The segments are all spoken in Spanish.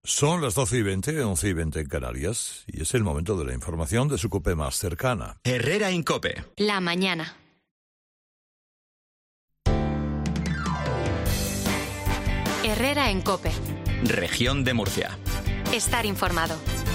Son las 12:20, 11:20 en Canarias, y es el momento de la información de su COPE más cercana. Herrera en COPE. La mañana. Herrera en COPE. Región de Murcia. Estar informado.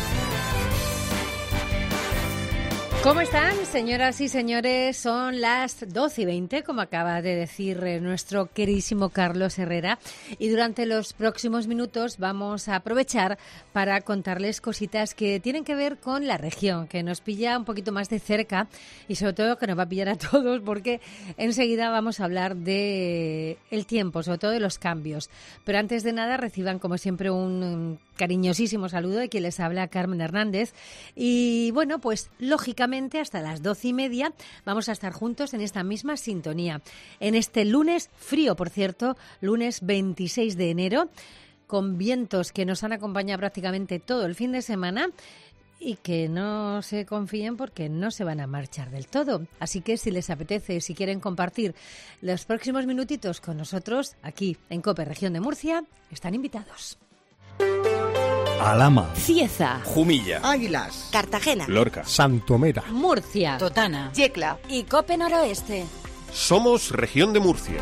¿Cómo están, señoras y señores? Son las 12:20, como acaba de decir nuestro queridísimo Carlos Herrera, y durante los próximos minutos vamos a aprovechar para contarles cositas que tienen que ver con la región, que nos pilla un poquito más de cerca y sobre todo que nos va a pillar a todos, porque enseguida vamos a hablar de el tiempo, sobre todo de los cambios. Pero antes de nada, reciban como siempre un cariñosísimo saludo de quien les habla, Carmen Hernández. Y bueno, pues lógicamente hasta las 12:30 vamos a estar juntos en esta misma sintonía. En este lunes frío, por cierto, lunes 26 de enero, con vientos que nos han acompañado prácticamente todo el fin de semana y que no se confíen porque no se van a marchar del todo. Así que si les apetece, si quieren compartir los próximos minutitos con nosotros aquí en COPE Región de Murcia, están invitados. Alhama, Cieza, Jumilla, Águilas, Cartagena, Lorca, Santomera, Murcia, Totana, Yecla. y COPE Noroeste. Somos Región de Murcia.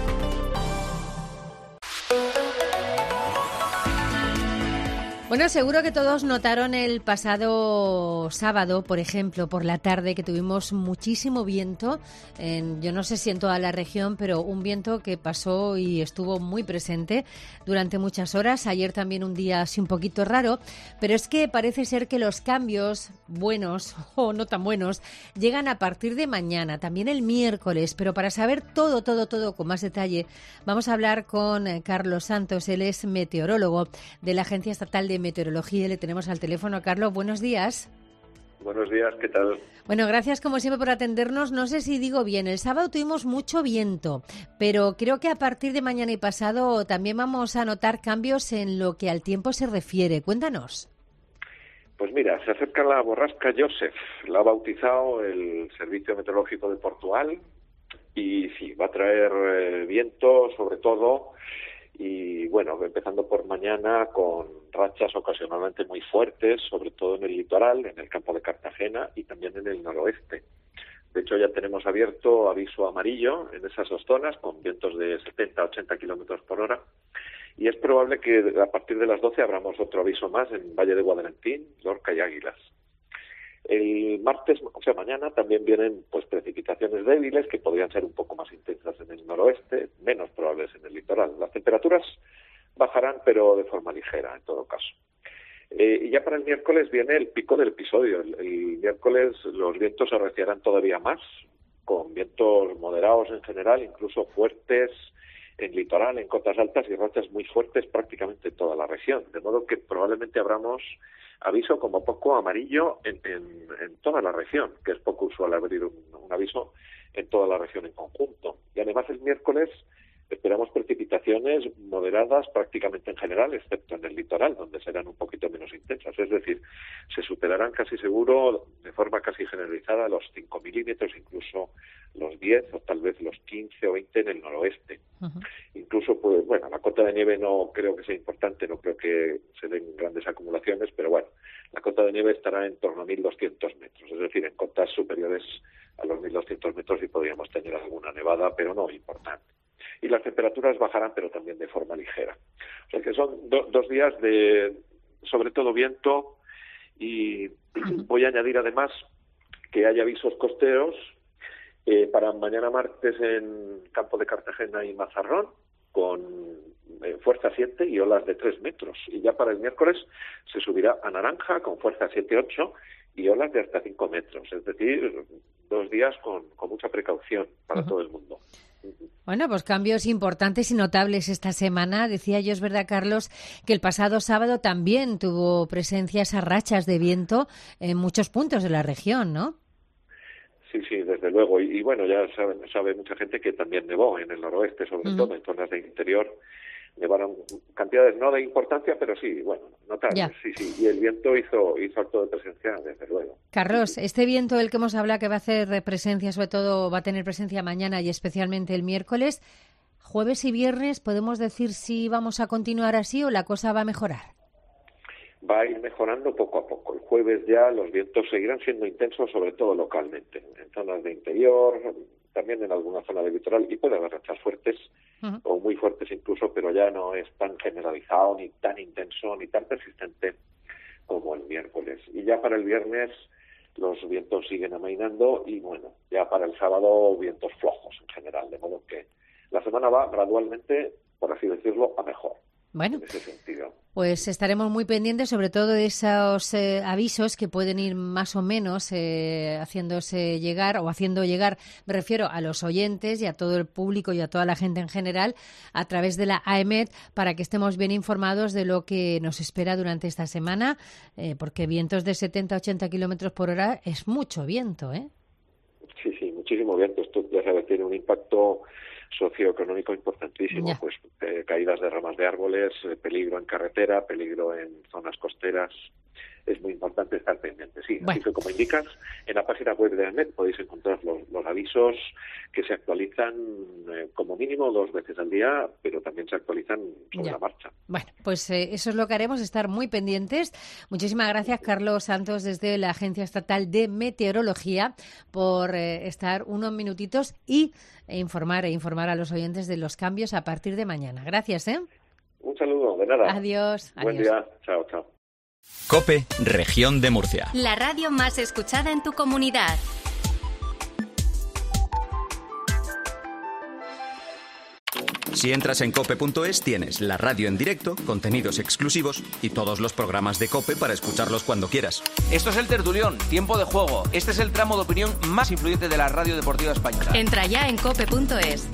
Bueno, seguro que todos notaron el pasado sábado, por ejemplo, por la tarde, que tuvimos muchísimo viento, yo no sé si en toda la región, pero un viento que pasó y estuvo muy presente durante muchas horas. Ayer también un día así un poquito raro, pero es que parece ser que los cambios, buenos o no tan buenos, llegan a partir de mañana, también el miércoles. Pero para saber todo con más detalle, vamos a hablar con Carlos Santos. Él es meteorólogo de la Agencia Estatal de Meteorología. Le tenemos al teléfono. Carlos, buenos días. Buenos días, ¿qué tal? Bueno, gracias como siempre por atendernos. No sé si digo bien, el sábado tuvimos mucho viento, pero creo que a partir de mañana y pasado también vamos a notar cambios en lo que al tiempo se refiere. Cuéntanos. Pues mira, se acerca la borrasca Joseph, la ha bautizado el Servicio Meteorológico de Portugal, y sí, va a traer viento sobre todo. Y bueno, empezando por mañana con rachas ocasionalmente muy fuertes, sobre todo en el litoral, en el campo de Cartagena y también en el noroeste. De hecho, ya tenemos abierto aviso amarillo en esas dos zonas, con vientos de 70-80 kilómetros por hora. Y es probable que a partir de las 12 abramos otro aviso más en Valle de Guadalentín, Lorca y Águilas. El martes, o sea, mañana, también vienen pues precipitaciones débiles que podrían ser un poco más intensas en el noroeste, menos probables en el litoral. Las temperaturas bajarán, pero de forma ligera, en todo caso. Y ya para el miércoles viene el pico del episodio. El miércoles los vientos se arreciarán todavía más, con vientos moderados en general, incluso fuertes en litoral, en cotas altas, y rachas muy fuertes prácticamente en toda la región. De modo que probablemente abramos aviso como poco amarillo en toda la región, que es poco usual abrir un aviso en toda la región en conjunto. Y además el miércoles esperamos precipitaciones moderadas prácticamente en general, excepto en el litoral, donde serán un poquito menos intensas. Es decir, se superarán casi seguro, de forma casi generalizada, los 5 milímetros, incluso los 10 o tal vez los 15 o 20 en el noroeste. Uh-huh. Incluso, pues bueno, la cota de nieve no creo que sea importante, no creo que se den grandes acumulaciones, pero bueno, la cota de nieve estará en torno a 1.200 metros, es decir, en cotas superiores a los 1.200 metros sí podríamos tener alguna nevada, pero no importante. Y las temperaturas bajarán, pero también de forma ligera. O sea que son dos días de, sobre todo, viento, y voy a añadir además que hay avisos costeros para mañana martes en Campo de Cartagena y Mazarrón, con fuerza 7 y olas de 3 metros. Y ya para el miércoles se subirá a naranja con fuerza 7-8 y olas de hasta 5 metros. Es decir, 2 días con mucha precaución para todo el mundo. Bueno, pues cambios importantes y notables esta semana. Decía yo, es verdad, Carlos, que el pasado sábado también tuvo presencia esas rachas de viento en muchos puntos de la región, ¿no? Sí, desde luego. Y bueno, ya sabe mucha gente que también nevó en el noroeste, sobre todo en zonas de interior. Nevaron cantidades no de importancia, pero sí, bueno, notables. Sí. Y el viento hizo acto de presencia, desde luego. Carlos, este viento del que hemos hablado, que va a hacer presencia, sobre todo va a tener presencia mañana y especialmente el miércoles, jueves y viernes, ¿podemos decir si vamos a continuar así o la cosa va a mejorar? va a ir mejorando poco a poco. El jueves ya los vientos seguirán siendo intensos, sobre todo localmente, en zonas de interior, también en alguna zona del litoral, y puede haber rachas fuertes, o muy fuertes incluso, pero ya no es tan generalizado, ni tan intenso, ni tan persistente como el miércoles. Y ya para el viernes los vientos siguen amainando y, bueno, ya para el sábado vientos flojos en general, de modo que la semana va gradualmente, por así decirlo, a mejor. Bueno, en ese sentido. Pues estaremos muy pendientes sobre todo de esos avisos que pueden ir más o menos haciéndose llegar o haciendo llegar, me refiero a los oyentes y a todo el público y a toda la gente en general a través de la AEMET para que estemos bien informados de lo que nos espera durante esta semana, porque vientos de 70-80 kilómetros por hora es mucho viento, ¿eh? Sí, muchísimo viento. Esto, ya sabes, tiene un impacto socioeconómico importantísimo, Ya. Pues caídas de ramas de árboles, peligro en carretera, peligro en zonas costeras. Es muy importante estar pendiente, sí. Bueno. Así que, como indicas, en la página web de AEMET podéis encontrar los avisos que se actualizan como mínimo 2 veces al día, pero también se actualizan sobre Ya. la marcha. Bueno, pues eso es lo que haremos, estar muy pendientes. Muchísimas gracias, Carlos Santos, desde la Agencia Estatal de Meteorología, por estar unos minutitos y informar a los oyentes de los cambios a partir de mañana. Gracias, ¿eh? Un saludo, de nada. Adiós. Buen Adiós. día. Chao, chao. COPE, Región de Murcia. La radio más escuchada en tu comunidad. Si entras en cope.es tienes la radio en directo, contenidos exclusivos y todos los programas de COPE para escucharlos cuando quieras. Esto es el Tertulión, tiempo de juego. Este es el tramo de opinión más influyente de la radio deportiva española. Entra ya en cope.es.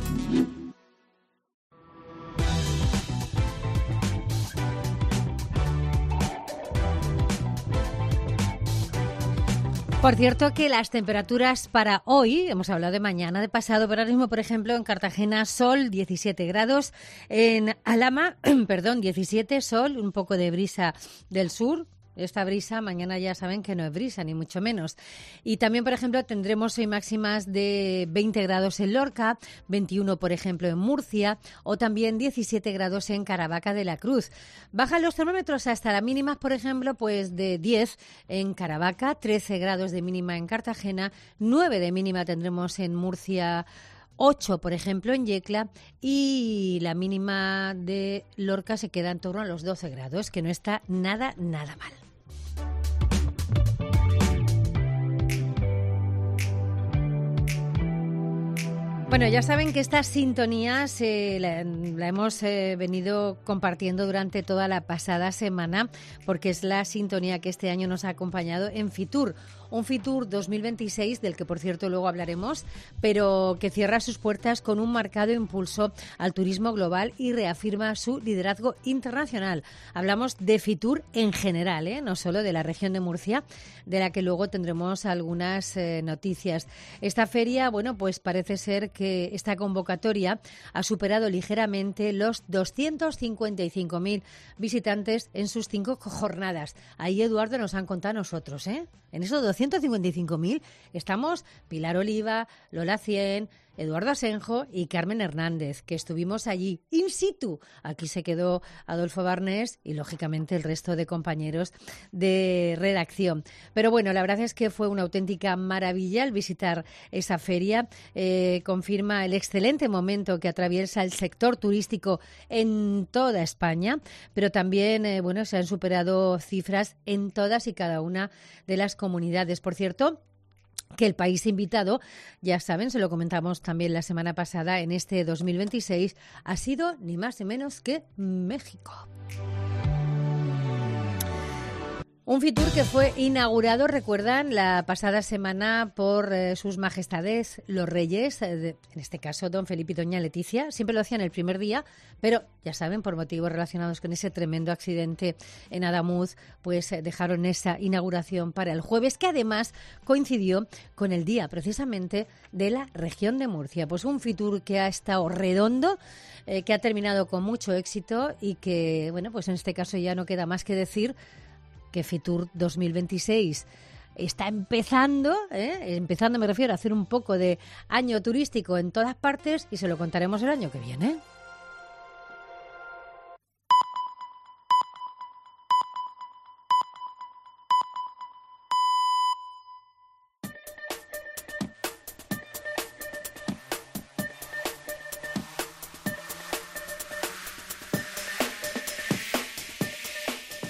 Por cierto, que las temperaturas para hoy, hemos hablado de mañana, de pasado, pero ahora mismo, por ejemplo, en Cartagena, sol, 17 grados, en Alhama, 17, sol, un poco de brisa del sur. Esta brisa, mañana ya saben que no es brisa, ni mucho menos. Y también, por ejemplo, tendremos hoy máximas de 20 grados en Lorca, 21, por ejemplo, en Murcia, o también 17 grados en Caravaca de la Cruz. Bajan los termómetros hasta las mínimas, por ejemplo, pues de 10 en Caravaca, 13 grados de mínima en Cartagena, 9 de mínima tendremos en Murcia, 8, por ejemplo, en Yecla, y la mínima de Lorca se queda en torno a los 12 grados, que no está nada mal. Bueno, ya saben que esta sintonía la hemos venido compartiendo durante toda la pasada semana, porque es la sintonía que este año nos ha acompañado en Fitur. Un Fitur 2026, del que por cierto luego hablaremos, pero que cierra sus puertas con un marcado impulso al turismo global y reafirma su liderazgo internacional. Hablamos de Fitur en general, no solo de la región de Murcia, de la que luego tendremos algunas noticias. Esta feria, bueno, pues parece ser que esta convocatoria ha superado ligeramente los 255.000 visitantes en sus 5 jornadas. Ahí, Eduardo, nos han contado a nosotros, En esos 255.000 estamos Pilar Oliva, Lola Cien, Eduardo Asenjo y Carmen Hernández, que estuvimos allí in situ. Aquí se quedó Adolfo Barnés y, lógicamente, el resto de compañeros de redacción. Pero bueno, la verdad es que fue una auténtica maravilla el visitar esa feria. Confirma el excelente momento que atraviesa el sector turístico en toda España, pero también, se han superado cifras en todas y cada una de las comunidades. Por cierto, que el país invitado, ya saben, se lo comentamos también la semana pasada, en este 2026, ha sido ni más ni menos que México. Un Fitur que fue inaugurado, recuerdan, la pasada semana por sus majestades los reyes, en este caso don Felipe y doña Leticia. Siempre lo hacían el primer día, pero ya saben, por motivos relacionados con ese tremendo accidente en Adamuz, pues dejaron esa inauguración para el jueves, que además coincidió con el día precisamente de la región de Murcia. Pues un Fitur que ha estado redondo, que ha terminado con mucho éxito y que, bueno, pues en este caso ya no queda más que decir que Fitur 2026 está empezando me refiero a hacer un poco de año turístico en todas partes, y se lo contaremos el año que viene.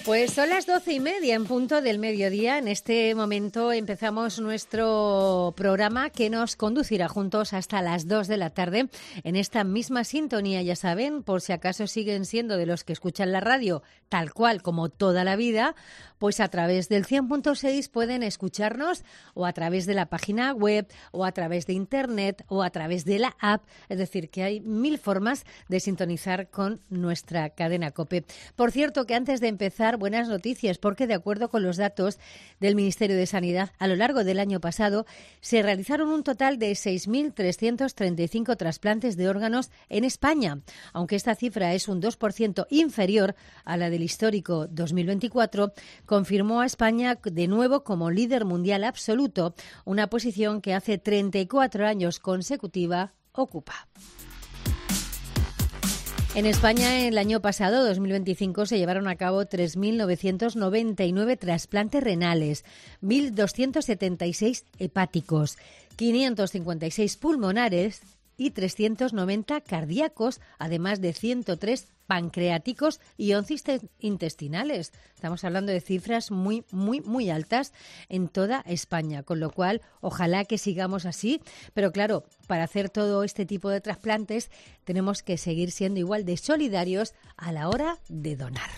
Pues son las 12:30 en punto del mediodía. En este momento empezamos nuestro programa que nos conducirá juntos hasta las 2 de la tarde en esta misma sintonía. Ya saben, por si acaso siguen siendo de los que escuchan la radio tal cual como toda la vida, pues a través del 100.6 pueden escucharnos o a través de la página web o a través de internet o a través de la app. Es decir, que hay 1000 formas de sintonizar con nuestra cadena COPE. Por cierto, que antes de empezar, buenas noticias, porque de acuerdo con los datos del Ministerio de Sanidad, a lo largo del año pasado se realizaron un total de 6.335 trasplantes de órganos en España. Aunque esta cifra es un 2% inferior a la del histórico 2024, confirmó a España de nuevo como líder mundial absoluto, una posición que hace 34 años consecutiva ocupa. En España, el año pasado, 2025, se llevaron a cabo 3.999 trasplantes renales, 1.276 hepáticos, 556 pulmonares y 390 cardíacos, además de 103 pancreáticos y 11 intestinales. Estamos hablando de cifras muy, muy, muy altas en toda España, con lo cual ojalá que sigamos así. Pero claro, para hacer todo este tipo de trasplantes tenemos que seguir siendo igual de solidarios a la hora de donar.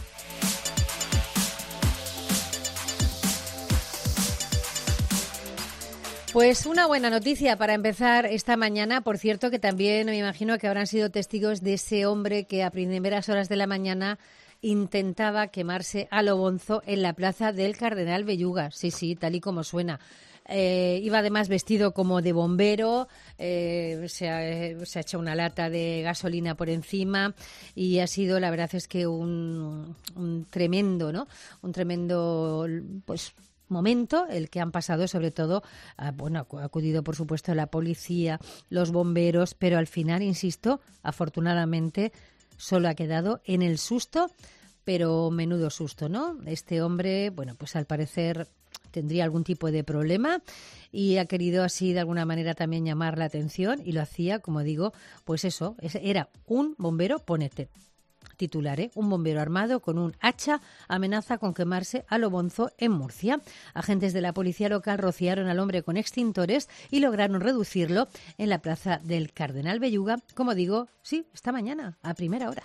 Pues una buena noticia para empezar esta mañana. Por cierto, que también me imagino que habrán sido testigos de ese hombre que a primeras horas de la mañana intentaba quemarse a lo bonzo en la plaza del Cardenal Belluga. Sí, tal y como suena. Iba además vestido como de bombero, se ha hecho una lata de gasolina por encima y ha sido, la verdad es que un tremendo, ¿no? Un tremendo, pues, momento el que han pasado, sobre todo, ha acudido por supuesto la policía, los bomberos, pero al final, insisto, afortunadamente solo ha quedado en el susto, pero menudo susto, ¿no? Este hombre, bueno, pues al parecer tendría algún tipo de problema y ha querido así de alguna manera también llamar la atención y lo hacía, como digo, pues eso, era un bombero, ponete titular, un bombero armado con un hacha amenaza con quemarse a lo bonzo en Murcia. Agentes de la policía local rociaron al hombre con extintores y lograron reducirlo en la plaza del Cardenal Belluga, como digo, sí, esta mañana, a primera hora.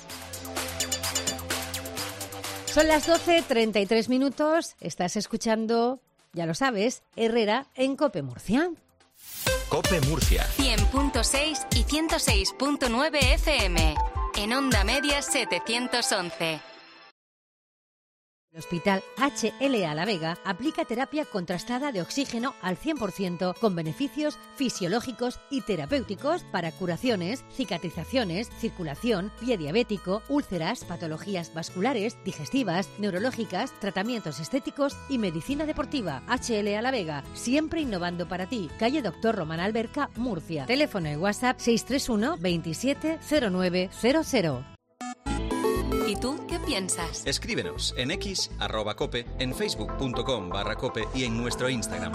Son las 12:33 minutos, estás escuchando, ya lo sabes, Herrera en COPE Murcia. COPE Murcia. 100.6 y 106.9 FM. En Onda Media 711. El Hospital HLA La Vega aplica terapia contrastada de oxígeno al 100% con beneficios fisiológicos y terapéuticos para curaciones, cicatrizaciones, circulación, pie diabético, úlceras, patologías vasculares, digestivas, neurológicas, tratamientos estéticos y medicina deportiva. HLA La Vega, siempre innovando para ti. Calle Doctor Román Alberca, Murcia. Teléfono y WhatsApp 631 27 0900. ¿Y tú qué piensas? Escríbenos en X, @cope, en facebook.com/cope y en nuestro Instagram.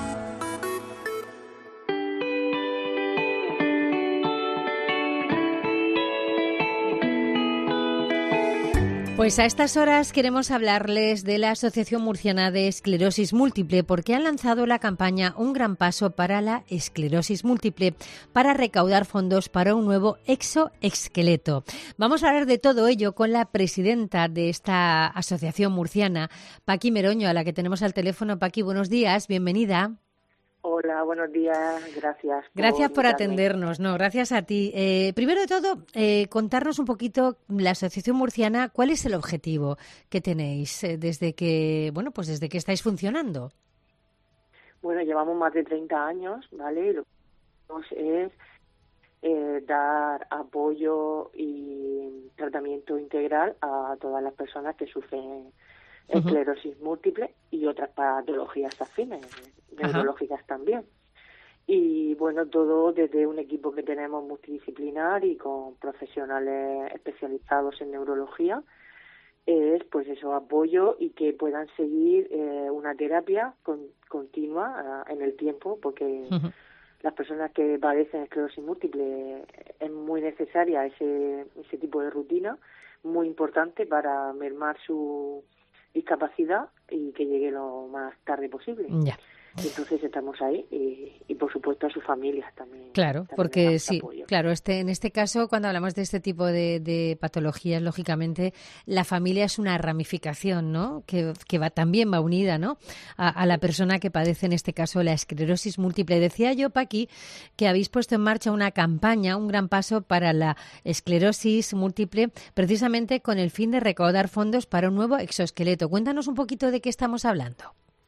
Pues a estas horas queremos hablarles de la Asociación Murciana de Esclerosis Múltiple, porque han lanzado la campaña Un gran paso para la esclerosis múltiple para recaudar fondos para un nuevo exoesqueleto. Vamos a hablar de todo ello con la presidenta de esta asociación murciana, Paqui Meroño, a la que tenemos al teléfono. Paqui, buenos días, bienvenida. Hola, buenos días, gracias. Gracias por atendernos, gracias a ti. Primero de todo, contarnos un poquito, la Asociación Murciana, ¿cuál es el objetivo que tenéis desde que estáis funcionando? Bueno, llevamos más de 30 años, ¿vale? Lo que hacemos es dar apoyo y tratamiento integral a todas las personas que sufren esclerosis múltiple y otras patologías afines, neurológicas también. Y bueno, todo desde un equipo que tenemos multidisciplinar y con profesionales especializados en neurología, es pues eso, apoyo y que puedan seguir una terapia continua en el tiempo, porque las personas que padecen esclerosis múltiple es muy necesaria ese tipo de rutina, muy importante para mermar su discapacidad y que llegue lo más tarde posible. Ya. Entonces estamos ahí y por supuesto a sus familias también. Claro, también porque sí, apoyo. claro, en este caso, cuando hablamos de este tipo de patologías, lógicamente, la familia es una ramificación, ¿no? Que también va unida, ¿no? A la persona que padece, en este caso, la esclerosis múltiple. Decía yo, Paqui, que habéis puesto en marcha una campaña, un gran paso para la esclerosis múltiple, precisamente con el fin de recaudar fondos para un nuevo exoesqueleto. Cuéntanos un poquito de qué estamos hablando.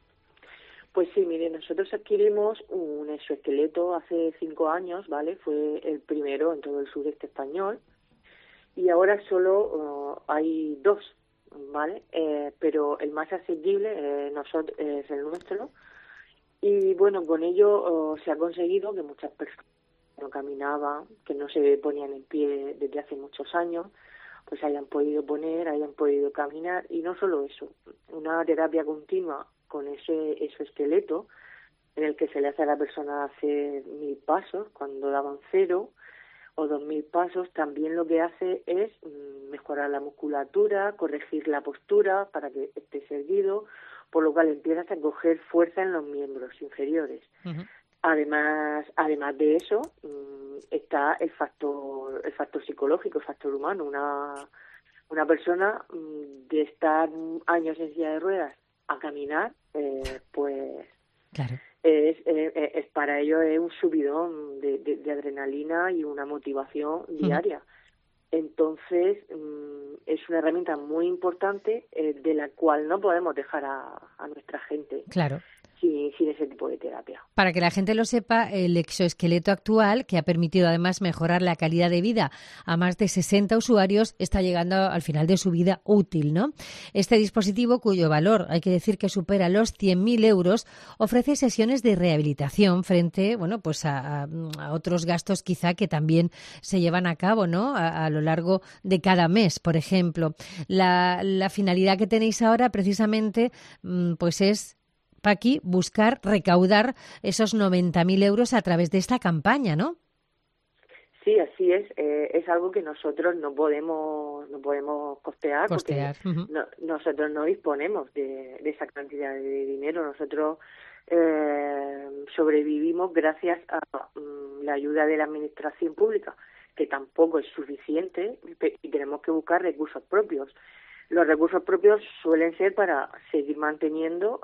Pues sí, mire, nosotros adquirimos un exoesqueleto hace 5 años, ¿vale? Fue el primero en todo el sureste español y ahora solo hay 2, ¿vale? Pero el más asequible es el nuestro y bueno, con ello se ha conseguido que muchas personas que no caminaban, que no se ponían en pie desde hace muchos años, pues hayan podido caminar y no solo eso, una terapia continua con ese exoesqueleto en el que se le hace a la persona hacer 1000 pasos cuando daban 0 o 2000 pasos, también lo que hace es mejorar la musculatura, corregir la postura para que esté erguido, por lo cual empiezas a coger fuerza en los miembros inferiores. Uh-huh. Además de eso, está el factor psicológico, el factor humano. Una persona de estar años en silla de ruedas a caminar, pues claro. es para ello es un subidón de adrenalina y una motivación diaria. Entonces es una herramienta muy importante de la cual no podemos dejar a nuestra gente. Claro. Sin ese tipo de terapia. Para que la gente lo sepa, el exoesqueleto actual, que ha permitido además mejorar la calidad de vida a más de 60 usuarios, está llegando al final de su vida útil, ¿no? Este dispositivo, cuyo valor hay que decir que supera los 100.000 euros, ofrece sesiones de rehabilitación frente, bueno, pues a otros gastos quizá que también se llevan a cabo, ¿no? A lo largo de cada mes, por ejemplo. La finalidad que tenéis ahora precisamente, pues es Paqui, recaudar esos 90.000 euros a través de esta campaña, ¿no? Sí, así es. Es algo que nosotros no podemos costear. Porque nosotros no disponemos de esa cantidad de dinero. Nosotros sobrevivimos gracias a la ayuda de la administración pública, que tampoco es suficiente y tenemos que buscar recursos propios. Los recursos propios suelen ser para seguir manteniendo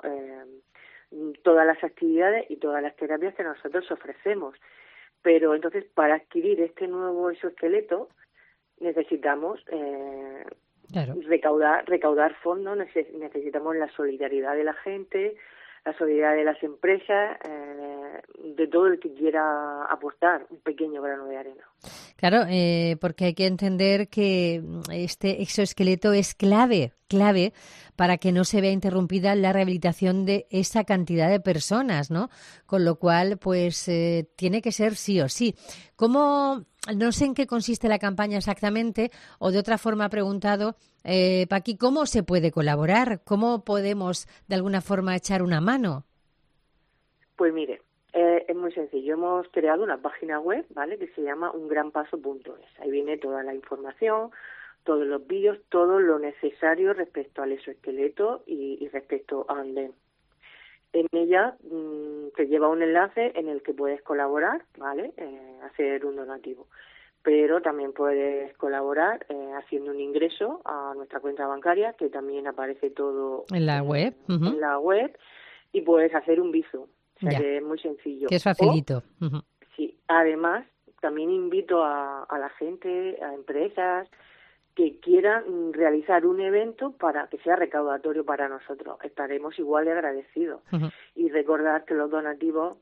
todas las actividades y todas las terapias que nosotros ofrecemos. Pero entonces, para adquirir este nuevo exoesqueleto, necesitamos claro. recaudar fondos, necesitamos la solidaridad de la gente, la solidaridad de las empresas, de todo el que quiera aportar un pequeño grano de arena. Claro, porque hay que entender que este exoesqueleto es clave para que no se vea interrumpida la rehabilitación de esa cantidad de personas, ¿no? Con lo cual, pues, tiene que ser sí o sí. ¿Cómo? No sé en qué consiste la campaña exactamente, o de otra forma preguntado, Paqui, ¿cómo se puede colaborar? ¿Cómo podemos, de alguna forma, echar una mano? Pues mire, es muy sencillo. Hemos creado una página web, ¿vale?, que se llama ungranpaso.es. Ahí viene toda la información, todos los vídeos, todo lo necesario respecto al exoesqueleto y respecto a andén. En ella te lleva un enlace en el que puedes colaborar, ¿vale?, hacer un donativo. Pero también puedes colaborar haciendo un ingreso a nuestra cuenta bancaria, que también aparece todo en la web. Uh-huh. En la web, y puedes hacer un Bizum. O sea, que es muy sencillo. Que es facilito. Uh-huh. Sí. Además, también invito a la gente, a empresas que quieran realizar un evento para que sea recaudatorio para nosotros. Estaremos igual de agradecidos. Uh-huh. Y recordar que los donativos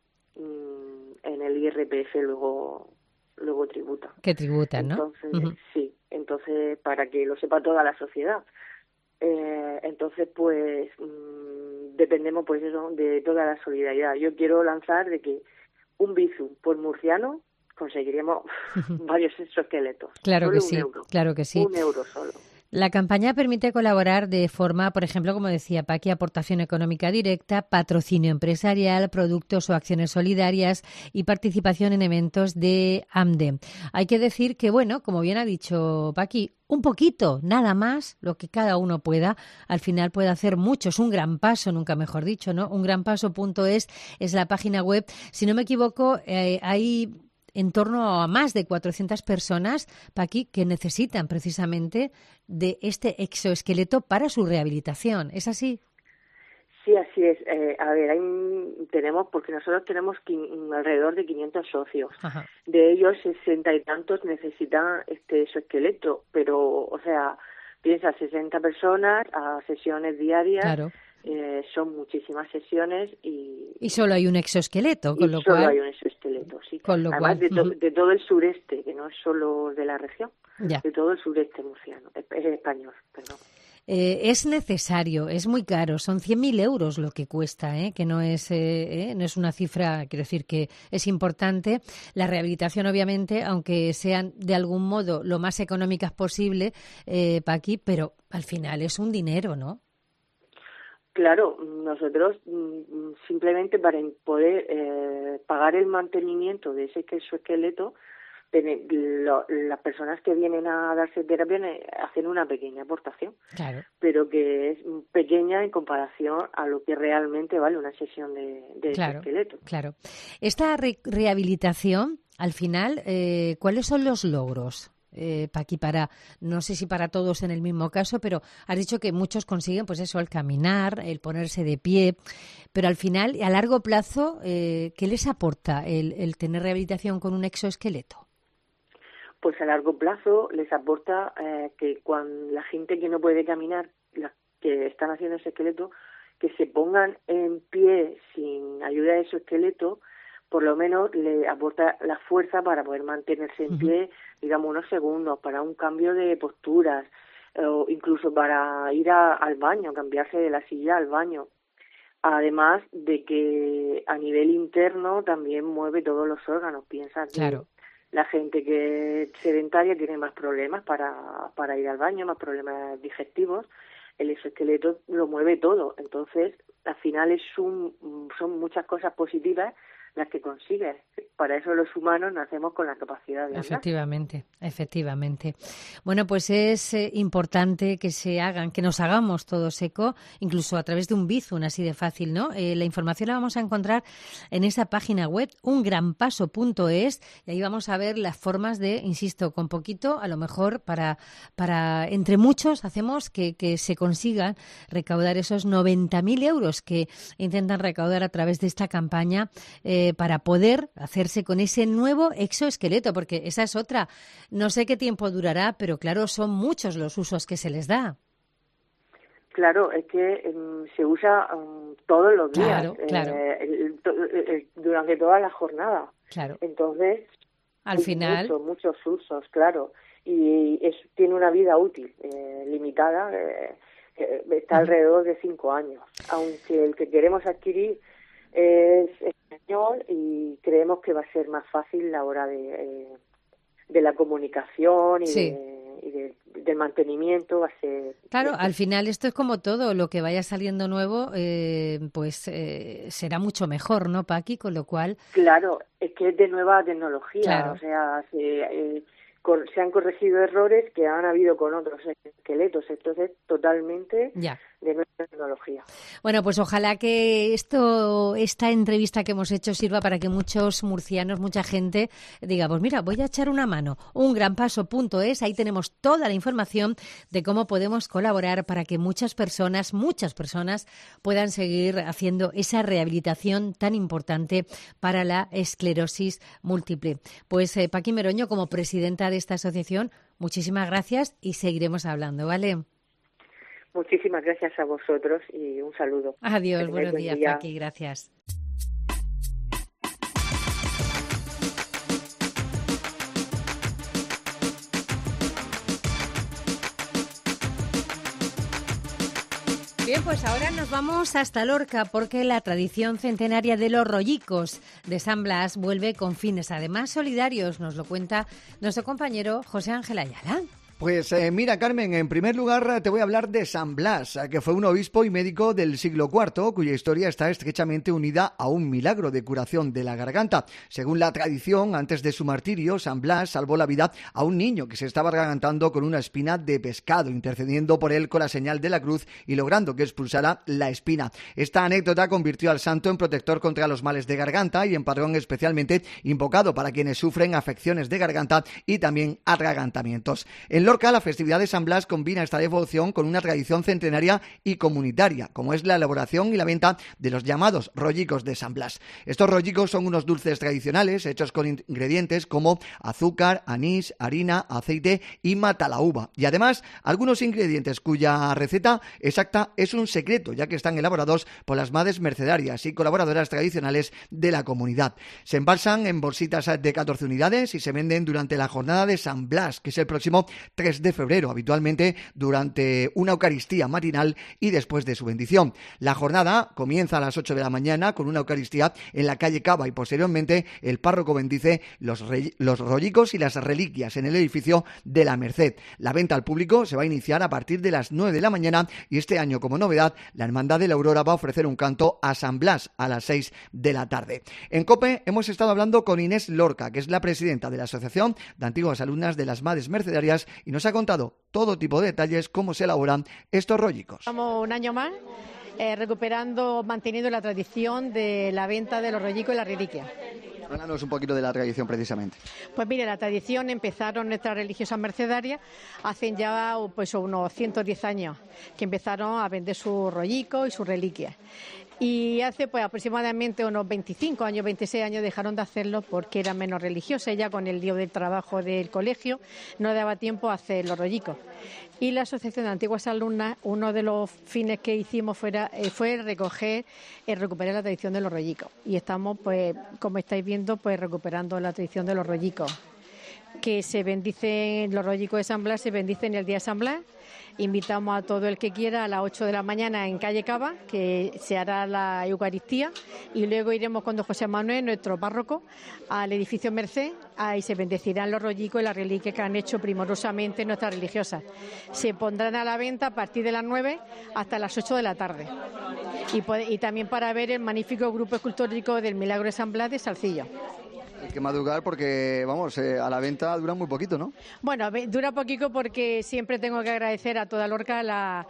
en el IRPF luego tributan. Que tributan, ¿no? Entonces, uh-huh. Sí. Entonces, para que lo sepa toda la sociedad. Entonces, pues, dependemos, pues, eso, de toda la solidaridad. Yo quiero lanzar de que un Bizum por murciano conseguiríamos varios exoesqueletos. Claro solo que sí, claro que sí. 1 euro solo. La campaña permite colaborar de forma, por ejemplo, como decía Paqui, aportación económica directa, patrocinio empresarial, productos o acciones solidarias y participación en eventos de AMDE. Hay que decir que, bueno, como bien ha dicho Paqui, un poquito, nada más, lo que cada uno pueda, al final puede hacer mucho. Es un gran paso, nunca mejor dicho, ¿no? Ungrampaso.es es la página web. Si no me equivoco, hay en torno a más de 400 personas, Paqui, que necesitan precisamente de este exoesqueleto para su rehabilitación. ¿Es así? Sí, así es. Porque nosotros tenemos alrededor de 500 socios. Ajá. De ellos, 60 y tantos necesitan este exoesqueleto, pero, o sea, piensa 60 personas a sesiones diarias. Claro. Son muchísimas sesiones y solo hay un exoesqueleto, con lo solo cual hay un exoesqueleto, sí. Con lo Además cual, de todo el sureste, que no es solo de la región, ya. de todo el sureste murciano, es español, perdón. Es necesario, es muy caro, son 100.000 euros lo que cuesta, que no es una cifra, quiero decir que es importante. La rehabilitación, obviamente, aunque sean de algún modo lo más económicas posible, Paqui, pero al final es un dinero, ¿no? Claro, nosotros simplemente para poder pagar el mantenimiento de ese exoesqueleto, las personas que vienen a darse terapia hacen una pequeña aportación, claro, pero que es pequeña en comparación a lo que realmente vale una sesión de exoesqueleto. Claro. Esta rehabilitación, al final, ¿cuáles son los logros? Paqui, no sé si para todos en el mismo caso, pero has dicho que muchos consiguen, pues eso, el caminar, el ponerse de pie, pero al final, a largo plazo, ¿qué les aporta el tener rehabilitación con un exoesqueleto? Pues a largo plazo les aporta que cuando la gente que no puede caminar, las que están haciendo ese esqueleto, que se pongan en pie sin ayuda de su esqueleto, por lo menos le aporta la fuerza para poder mantenerse en pie, digamos, unos segundos, para un cambio de posturas, o incluso para ir al baño, cambiarse de la silla al baño. Además de que a nivel interno también mueve todos los órganos. Piensa que claro, la gente que es sedentaria tiene más problemas para ir al baño, más problemas digestivos. El exoesqueleto lo mueve todo. Entonces, al final son muchas cosas positivas las que consigues. Para eso los humanos nacemos con la capacidad de andar. Efectivamente. Bueno, pues es importante que nos hagamos todos eco, incluso a través de un Bizum, así de fácil, ¿no? La información la vamos a encontrar en esa página web, ungranpaso.es, y ahí vamos a ver las formas de, insisto, con poquito, a lo mejor para entre muchos, hacemos que se consigan recaudar esos 90.000 euros que intentan recaudar a través de esta campaña, para poder hacerse con ese nuevo exoesqueleto, porque esa es otra. No sé qué tiempo durará, pero claro, son muchos los usos que se les da. Claro, es que se usa todos los días, claro. Durante toda la jornada. Claro. Entonces, al final, muchos usos, claro, y tiene una vida útil limitada, está alrededor de 5 años, aunque el que queremos adquirir es español y creemos que va a ser más fácil la hora de la comunicación y del mantenimiento. Va a ser claro, al final esto es como todo, lo que vaya saliendo nuevo será mucho mejor, ¿no, Paqui? Con lo cual, claro, es que es de nueva tecnología, claro. O sea, se han corregido errores que han habido con otros esqueletos, entonces totalmente de nueva tecnología. Bueno, pues ojalá que esta entrevista que hemos hecho sirva para que muchos murcianos, mucha gente diga, pues mira, voy a echar una mano. Ungranpaso.es, ahí tenemos toda la información de cómo podemos colaborar para que muchas personas puedan seguir haciendo esa rehabilitación tan importante para la esclerosis múltiple. Pues Paqui Meroño, como presidenta de esta asociación, muchísimas gracias y seguiremos hablando, ¿vale? Muchísimas gracias a vosotros y un saludo. Adiós, buenos días, Paqui, gracias. Bien, pues ahora nos vamos hasta Lorca porque la tradición centenaria de los rollicos de San Blas vuelve con fines además solidarios. Nos lo cuenta nuestro compañero José Ángel Ayala. Pues mira, Carmen, en primer lugar te voy a hablar de San Blas, que fue un obispo y médico del siglo IV, cuya historia está estrechamente unida a un milagro de curación de la garganta. Según la tradición, antes de su martirio, San Blas salvó la vida a un niño que se estaba atragantando con una espina de pescado, intercediendo por él con la señal de la cruz y logrando que expulsara la espina. Esta anécdota convirtió al santo en protector contra los males de garganta y en patrón especialmente invocado para quienes sufren afecciones de garganta y también atragantamientos. En Lorca, la festividad de San Blas combina esta devoción con una tradición centenaria y comunitaria, como es la elaboración y la venta de los llamados rollicos de San Blas. Estos rollicos son unos dulces tradicionales hechos con ingredientes como azúcar, anís, harina, aceite y mata la uva. Y además, algunos ingredientes cuya receta exacta es un secreto, ya que están elaborados por las madres mercedarias y colaboradoras tradicionales de la comunidad. Se embalsan en bolsitas de 14 unidades y se venden durante la jornada de San Blas, que es el próximo 3 de febrero, habitualmente durante una Eucaristía matinal y después de su bendición. La jornada comienza a las 8 de la mañana con una Eucaristía en la calle Cava y posteriormente el párroco bendice los rollicos y las reliquias en el edificio de la Merced. La venta al público se va a iniciar a partir de las 9 de la mañana y este año, como novedad, la Hermandad de la Aurora va a ofrecer un canto a San Blas a las 6 de la tarde. En COPE hemos estado hablando con Inés Lorca, que es la presidenta de la Asociación de Antiguas Alumnas de las Madres Mercedarias, y nos ha contado todo tipo de detalles, cómo se elaboran estos rollicos. Estamos un año más manteniendo la tradición de la venta de los rollicos y las reliquias. Háblanos un poquito de la tradición precisamente. Pues mire, la tradición empezaron nuestras religiosas mercedarias hace ya pues unos 110 años que empezaron a vender sus rollicos y sus reliquias. Y hace pues aproximadamente unos 25 años, 26 años dejaron de hacerlo porque eran menos religiosas. Ya con el lío del trabajo del colegio no daba tiempo a hacer los rollicos. Y la Asociación de Antiguas Alumnas, uno de los fines que hicimos fue recuperar la tradición de los rollicos. Y estamos, pues, como estáis viendo, pues recuperando la tradición de los rollicos. Que se bendicen, los rollicos de San Blas se bendicen el día de San Blas. Invitamos a todo el que quiera a las 8 de la mañana en calle Cava, que se hará la Eucaristía, y luego iremos con don José Manuel, nuestro párroco, al edificio Merced. Ahí se bendecirán los rollicos y las reliquias que han hecho primorosamente nuestras religiosas. Se pondrán a la venta a partir de las 9 hasta las 8 de la tarde. Y también para ver el magnífico grupo escultórico del Milagro de San Blas de Salcillo. Hay que madrugar porque, vamos, a la venta dura muy poquito, ¿no? Bueno, dura poquito porque siempre tengo que agradecer a toda Lorca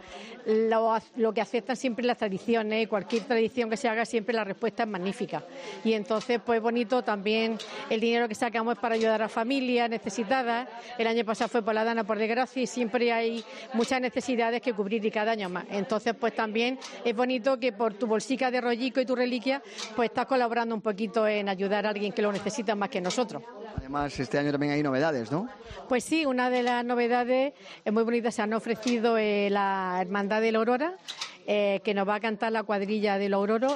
lo que aceptan siempre las tradiciones. Cualquier tradición que se haga, siempre la respuesta es magnífica. Y entonces, pues bonito también el dinero que sacamos es para ayudar a familias necesitadas. El año pasado fue por la Dana, por desgracia, y siempre hay muchas necesidades que cubrir y cada año más. Entonces, pues también es bonito que por tu bolsica de rollico y tu reliquia, pues estás colaborando un poquito en ayudar a alguien que lo necesita más que nosotros. Además, este año también hay novedades, ¿no? Pues sí, una de las novedades muy bonitas se han ofrecido la Hermandad de la Aurora, que nos va a cantar la cuadrilla del Auroro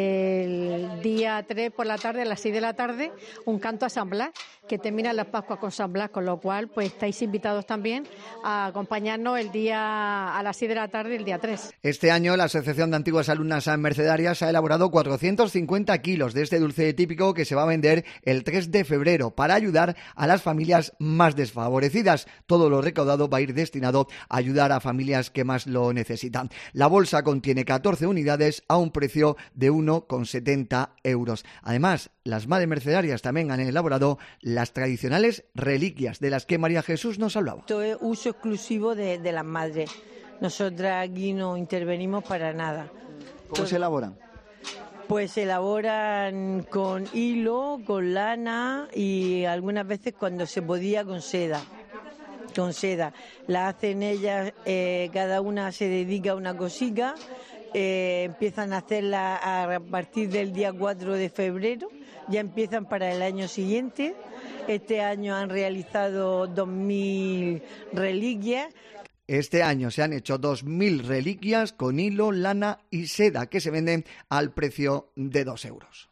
el día 3 por la tarde, a las 6 de la tarde, un canto a San Blas, que termina las Pascuas con San Blas, con lo cual pues estáis invitados también a acompañarnos el día a las 6 de la tarde, el día 3. Este año la Asociación de Antiguas Alumnas Mercedarias ha elaborado 450 kilos de este dulce típico que se va a vender el 3 de febrero para ayudar a las familias más desfavorecidas. Todo lo recaudado va a ir destinado a ayudar a familias que más lo necesitan. La bolsa contiene 14 unidades a un precio de 1,70 euros. Además, las madres mercedarias también han elaborado las tradicionales reliquias de las que María Jesús nos hablaba. Esto es uso exclusivo de las madres. Nosotras aquí no intervenimos para nada. ¿Cómo se elaboran? Pues se elaboran con hilo, con lana y algunas veces cuando se podía con seda. Con seda. La hacen ellas, cada una se dedica a una cosita, empiezan a hacerla a partir del día 4 de febrero, ya empiezan para el año siguiente. Este año han realizado 2.000 reliquias. Este año se han hecho 2.000 reliquias con hilo, lana y seda que se venden al precio de 2 euros.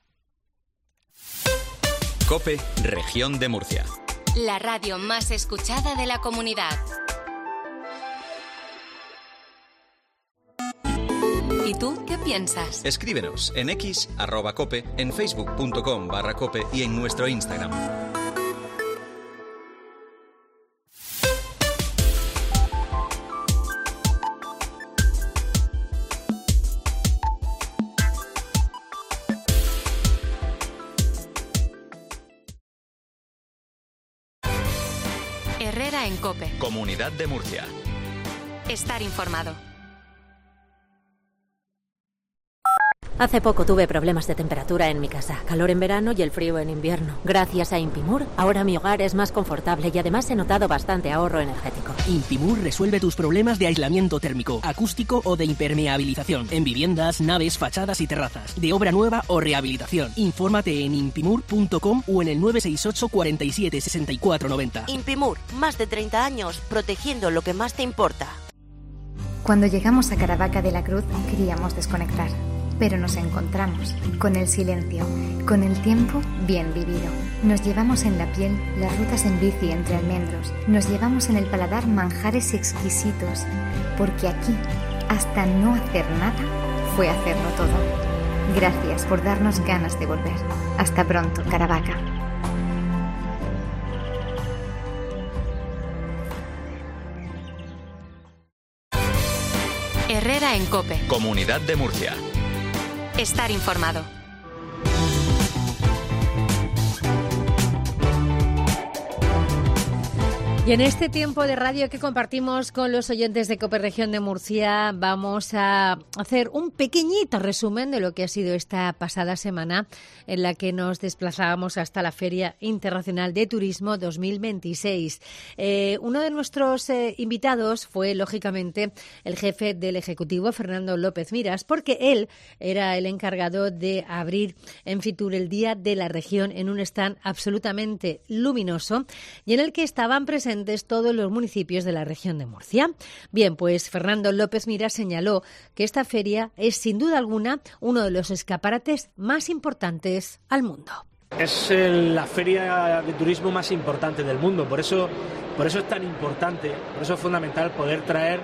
COPE, Región de Murcia. La radio más escuchada de la comunidad. ¿Y tú qué piensas? Escríbenos en X, @cope, en facebook.com/cope y en nuestro Instagram. Herrera en COPE. Comunidad de Murcia. Estar informado. Hace poco tuve problemas de temperatura en mi casa, calor en verano y el frío en invierno. Gracias a Impimur, ahora mi hogar es más confortable y además he notado bastante ahorro energético. Impimur resuelve tus problemas de aislamiento térmico, acústico o de impermeabilización en viviendas, naves, fachadas y terrazas, de obra nueva o rehabilitación. Infórmate en impimur.com o en el 968 47 64 90. Impimur, más de 30 años protegiendo lo que más te importa. Cuando llegamos a Caravaca de la Cruz queríamos desconectar. Pero nos encontramos con el silencio, con el tiempo bien vivido. Nos llevamos en la piel las rutas en bici entre almendros. Nos llevamos en el paladar manjares exquisitos. Porque aquí, hasta no hacer nada, fue hacerlo todo. Gracias por darnos ganas de volver. Hasta pronto, Caravaca. Herrera en COPE. Comunidad de Murcia. Estar informado. Y en este tiempo de radio que compartimos con los oyentes de COPE Región de Murcia, vamos a hacer un pequeñito resumen de lo que ha sido esta pasada semana en la que nos desplazábamos hasta la Feria Internacional de Turismo 2026. Uno de nuestros invitados fue, lógicamente, el jefe del Ejecutivo, Fernando López Miras, porque él era el encargado de abrir en Fitur el Día de la Región en un stand absolutamente luminoso y en el que estaban presentes todos los municipios de la región de Murcia. Bien, pues Fernando López Miras señaló que esta feria es sin duda alguna uno de los escaparates más importantes al mundo. Es la feria de turismo más importante del mundo, por eso es tan importante, por eso es fundamental poder traer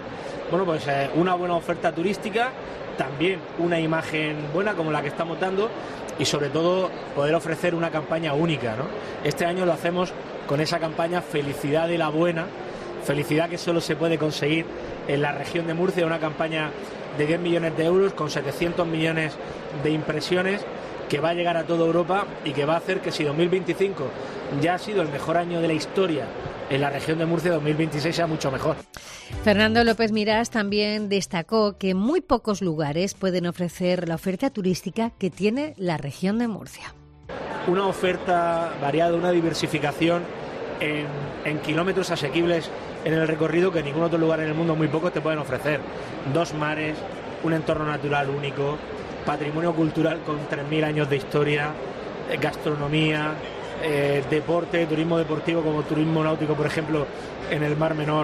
una buena oferta turística, también una imagen buena como la que estamos dando y sobre todo poder ofrecer una campaña única, ¿no? Este año lo hacemos con esa campaña Felicidad de la Buena, felicidad que solo se puede conseguir en la región de Murcia, una campaña de 10 millones de euros con 700 millones de impresiones que va a llegar a toda Europa y que va a hacer que si 2025 ya ha sido el mejor año de la historia en la región de Murcia, 2026 sea mucho mejor. Fernando López Miras también destacó que muy pocos lugares pueden ofrecer la oferta turística que tiene la región de Murcia. Una oferta variada, una diversificación en kilómetros asequibles en el recorrido que ningún otro lugar en el mundo, muy pocos te pueden ofrecer. 2 mares, un entorno natural único, patrimonio cultural con 3.000 años de historia, gastronomía, deporte, turismo deportivo como turismo náutico, por ejemplo, en el Mar Menor,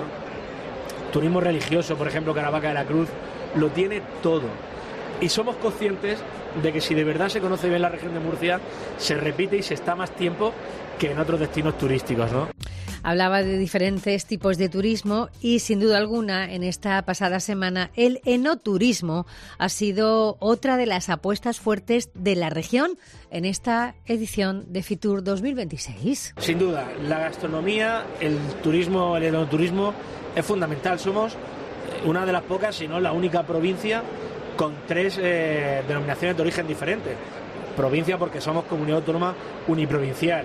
turismo religioso, por ejemplo, Caravaca de la Cruz, lo tiene todo. Y somos conscientes de que si de verdad se conoce bien la región de Murcia, se repite y se está más tiempo que en otros destinos turísticos, ¿no? Hablaba de diferentes tipos de turismo y, sin duda alguna, en esta pasada semana, el enoturismo ha sido otra de las apuestas fuertes de la región en esta edición de Fitur 2026. Sin duda, la gastronomía, el turismo, el enoturismo es fundamental. Somos una de las pocas, si no la única provincia con 3 denominaciones de origen diferentes. Provincia porque somos comunidad autónoma uniprovincial.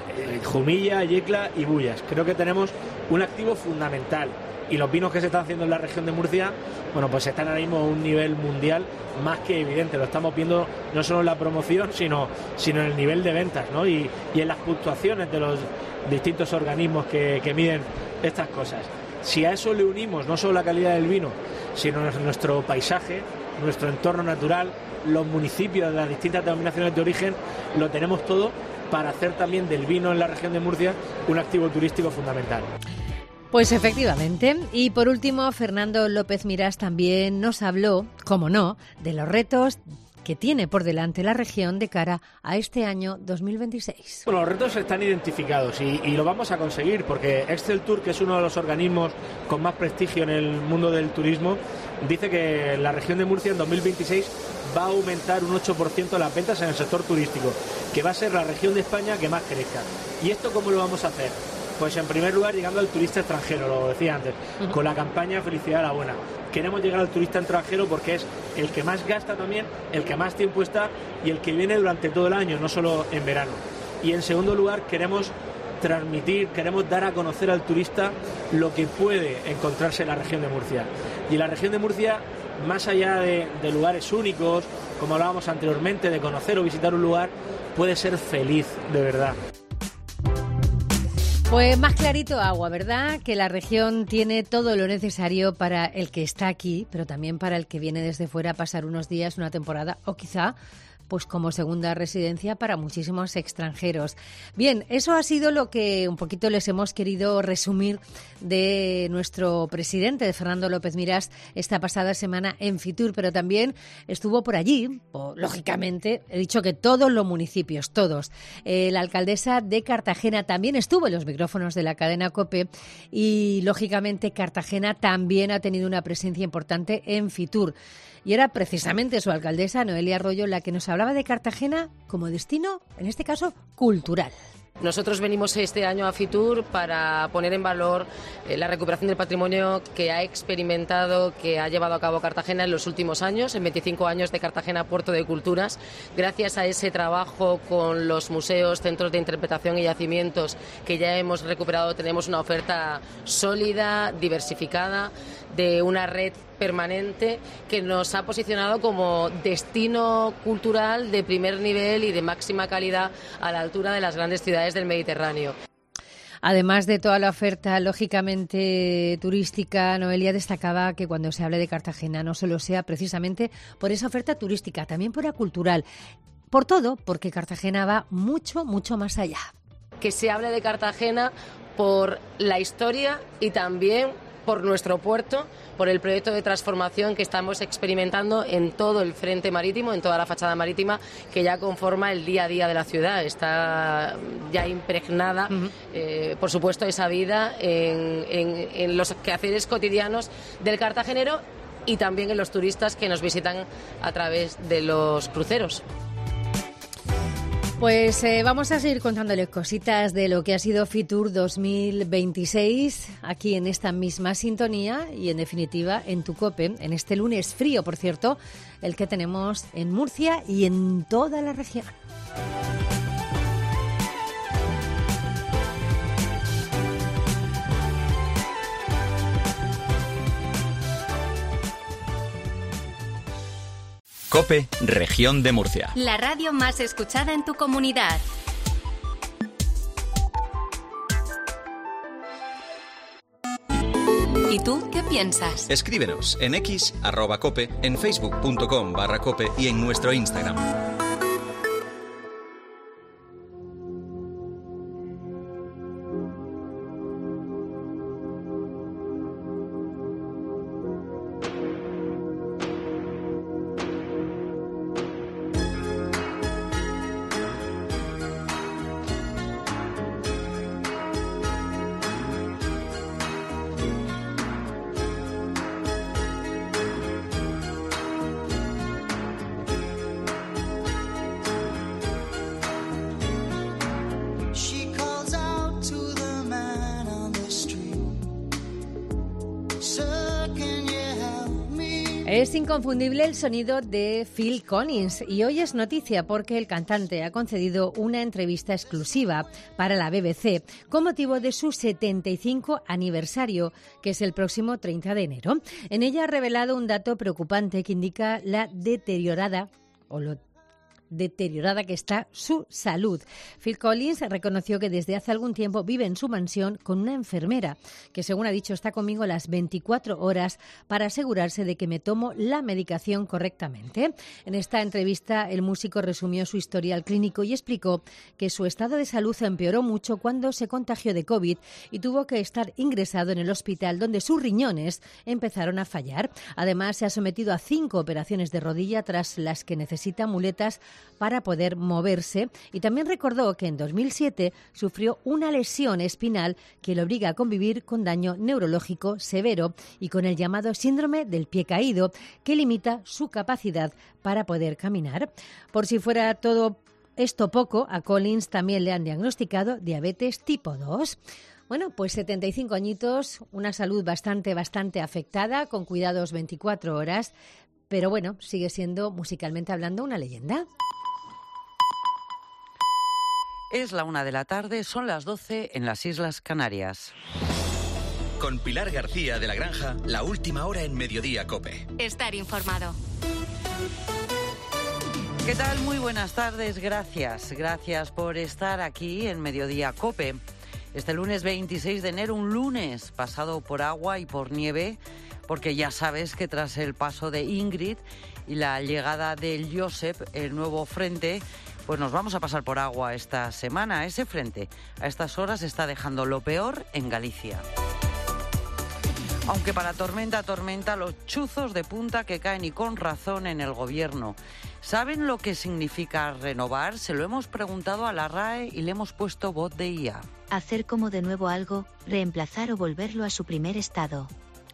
Jumilla, Yecla y Bullas. Creo que tenemos un activo fundamental y los vinos que se están haciendo en la región de Murcia, pues están ahora mismo a un nivel mundial más que evidente. Lo estamos viendo no solo en la promoción, sino en el nivel de ventas, ¿no? y en las puntuaciones de los distintos organismos que miden estas cosas. Si a eso le unimos no solo la calidad del vino, sino nuestro paisaje, nuestro entorno natural, los municipios de las distintas denominaciones de origen, lo tenemos todo para hacer también del vino en la región de Murcia un activo turístico fundamental. Pues efectivamente. Y por último, Fernando López Miras también nos habló, como no, de los retos que tiene por delante la región de cara a este año 2026. Bueno, los retos están identificados y lo vamos a conseguir porque Excel Tour, que es uno de los organismos con más prestigio en el mundo del turismo, dice que la región de Murcia en 2026 va a aumentar un 8% las ventas en el sector turístico, que va a ser la región de España que más crezca. ¿Y esto cómo lo vamos a hacer? Pues en primer lugar llegando al turista extranjero, lo decía antes, con la campaña Felicidad de la Buena. Queremos llegar al turista extranjero porque es el que más gasta también, el que más tiempo está y el que viene durante todo el año, no solo en verano. Y en segundo lugar queremos transmitir, queremos dar a conocer al turista lo que puede encontrarse en la región de Murcia. Y en la región de Murcia, más allá de lugares únicos, como hablábamos anteriormente, de conocer o visitar un lugar, puede ser feliz, de verdad. Pues más clarito agua, ¿verdad? Que la región tiene todo lo necesario para el que está aquí, pero también para el que viene desde fuera a pasar unos días, una temporada o quizá pues como segunda residencia para muchísimos extranjeros. Bien, eso ha sido lo que un poquito les hemos querido resumir de nuestro presidente, de Fernando López Miras, esta pasada semana en Fitur, pero también estuvo por allí, lógicamente, he dicho que todos los municipios, todos. La alcaldesa de Cartagena también estuvo en los micrófonos de la cadena COPE y, lógicamente, Cartagena también ha tenido una presencia importante en Fitur. Y era precisamente su alcaldesa, Noelia Arroyo, la que nos hablaba de Cartagena como destino, en este caso, cultural. Nosotros venimos este año a Fitur para poner en valor la recuperación del patrimonio que ha experimentado, que ha llevado a cabo Cartagena en los últimos años, en 25 años de Cartagena Puerto de Culturas. Gracias a ese trabajo con los museos, centros de interpretación y yacimientos que ya hemos recuperado, tenemos una oferta sólida, diversificada, de una red permanente que nos ha posicionado como destino cultural de primer nivel y de máxima calidad a la altura de las grandes ciudades del Mediterráneo. Además de toda la oferta, lógicamente, turística, Noelia destacaba que cuando se hable de Cartagena no solo sea precisamente por esa oferta turística, también por la cultural. Por todo, porque Cartagena va mucho, mucho más allá. Que se hable de Cartagena por la historia y también por nuestro puerto, por el proyecto de transformación que estamos experimentando en todo el frente marítimo, en toda la fachada marítima, que ya conforma el día a día de la ciudad. Está ya impregnada, por supuesto, esa vida en los quehaceres cotidianos del cartagenero y también en los turistas que nos visitan a través de los cruceros. Pues vamos a seguir contándoles cositas de lo que ha sido Fitur 2026 aquí en esta misma sintonía y, en definitiva, en tu COPE, en este lunes frío, por cierto, el que tenemos en Murcia y en toda la región. COPE, Región de Murcia. La radio más escuchada en tu comunidad. ¿Y tú qué piensas? Escríbenos en X, @cope, en facebook.com/cope y en nuestro Instagram. Es inconfundible el sonido de Phil Collins y hoy es noticia porque el cantante ha concedido una entrevista exclusiva para la BBC con motivo de su 75 aniversario, que es el próximo 30 de enero. En ella ha revelado un dato preocupante que indica la deteriorada que está su salud. Phil Collins reconoció que desde hace algún tiempo vive en su mansión con una enfermera que, según ha dicho, está conmigo las 24 horas para asegurarse de que me tomo la medicación correctamente. En esta entrevista, el músico resumió su historial clínico y explicó que su estado de salud empeoró mucho cuando se contagió de COVID y tuvo que estar ingresado en el hospital, donde sus riñones empezaron a fallar. Además, se ha sometido a 5 operaciones de rodilla, tras las que necesita muletas para poder moverse, y también recordó que en 2007 sufrió una lesión espinal que le obliga a convivir con daño neurológico severo y con el llamado síndrome del pie caído, que limita su capacidad para poder caminar. Por si fuera todo esto poco, a Collins también le han diagnosticado diabetes tipo 2. Bueno, pues 75 añitos, una salud bastante afectada, con cuidados 24 horas, pero bueno, sigue siendo, musicalmente hablando, una leyenda. Es la 1 de la tarde, son las 12 en las Islas Canarias. Con Pilar García de la Granja, la última hora en Mediodía COPE. Estar informado. ¿Qué tal? Muy buenas tardes, gracias. Gracias por estar aquí en Mediodía COPE. Este lunes 26 de enero, un lunes pasado por agua y por nieve, porque ya sabes que tras el paso de Ingrid y la llegada del Joseph, el nuevo frente, pues nos vamos a pasar por agua esta semana. Ese frente a estas horas está dejando lo peor en Galicia. Aunque para tormenta, los chuzos de punta que caen y con razón en el gobierno. ¿Saben lo que significa renovar? Se lo hemos preguntado a la RAE y le hemos puesto voz de IA. Hacer como de nuevo algo, reemplazar o volverlo a su primer estado.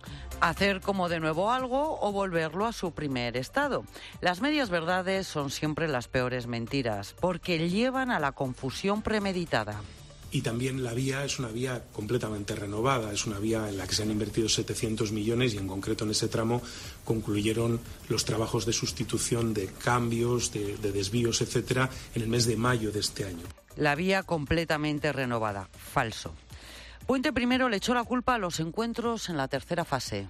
Hacer como de nuevo algo o volverlo a su primer estado. Las medias verdades son siempre las peores mentiras, porque llevan a la confusión premeditada. Y también la vía es una vía completamente renovada, es una vía en la que se han invertido 700 millones y en concreto en ese tramo concluyeron los trabajos de sustitución de cambios, de desvíos, etcétera, en el mes de mayo de este año. La vía completamente renovada. Falso. Puente Primero le echó la culpa a los encuentros en la tercera fase.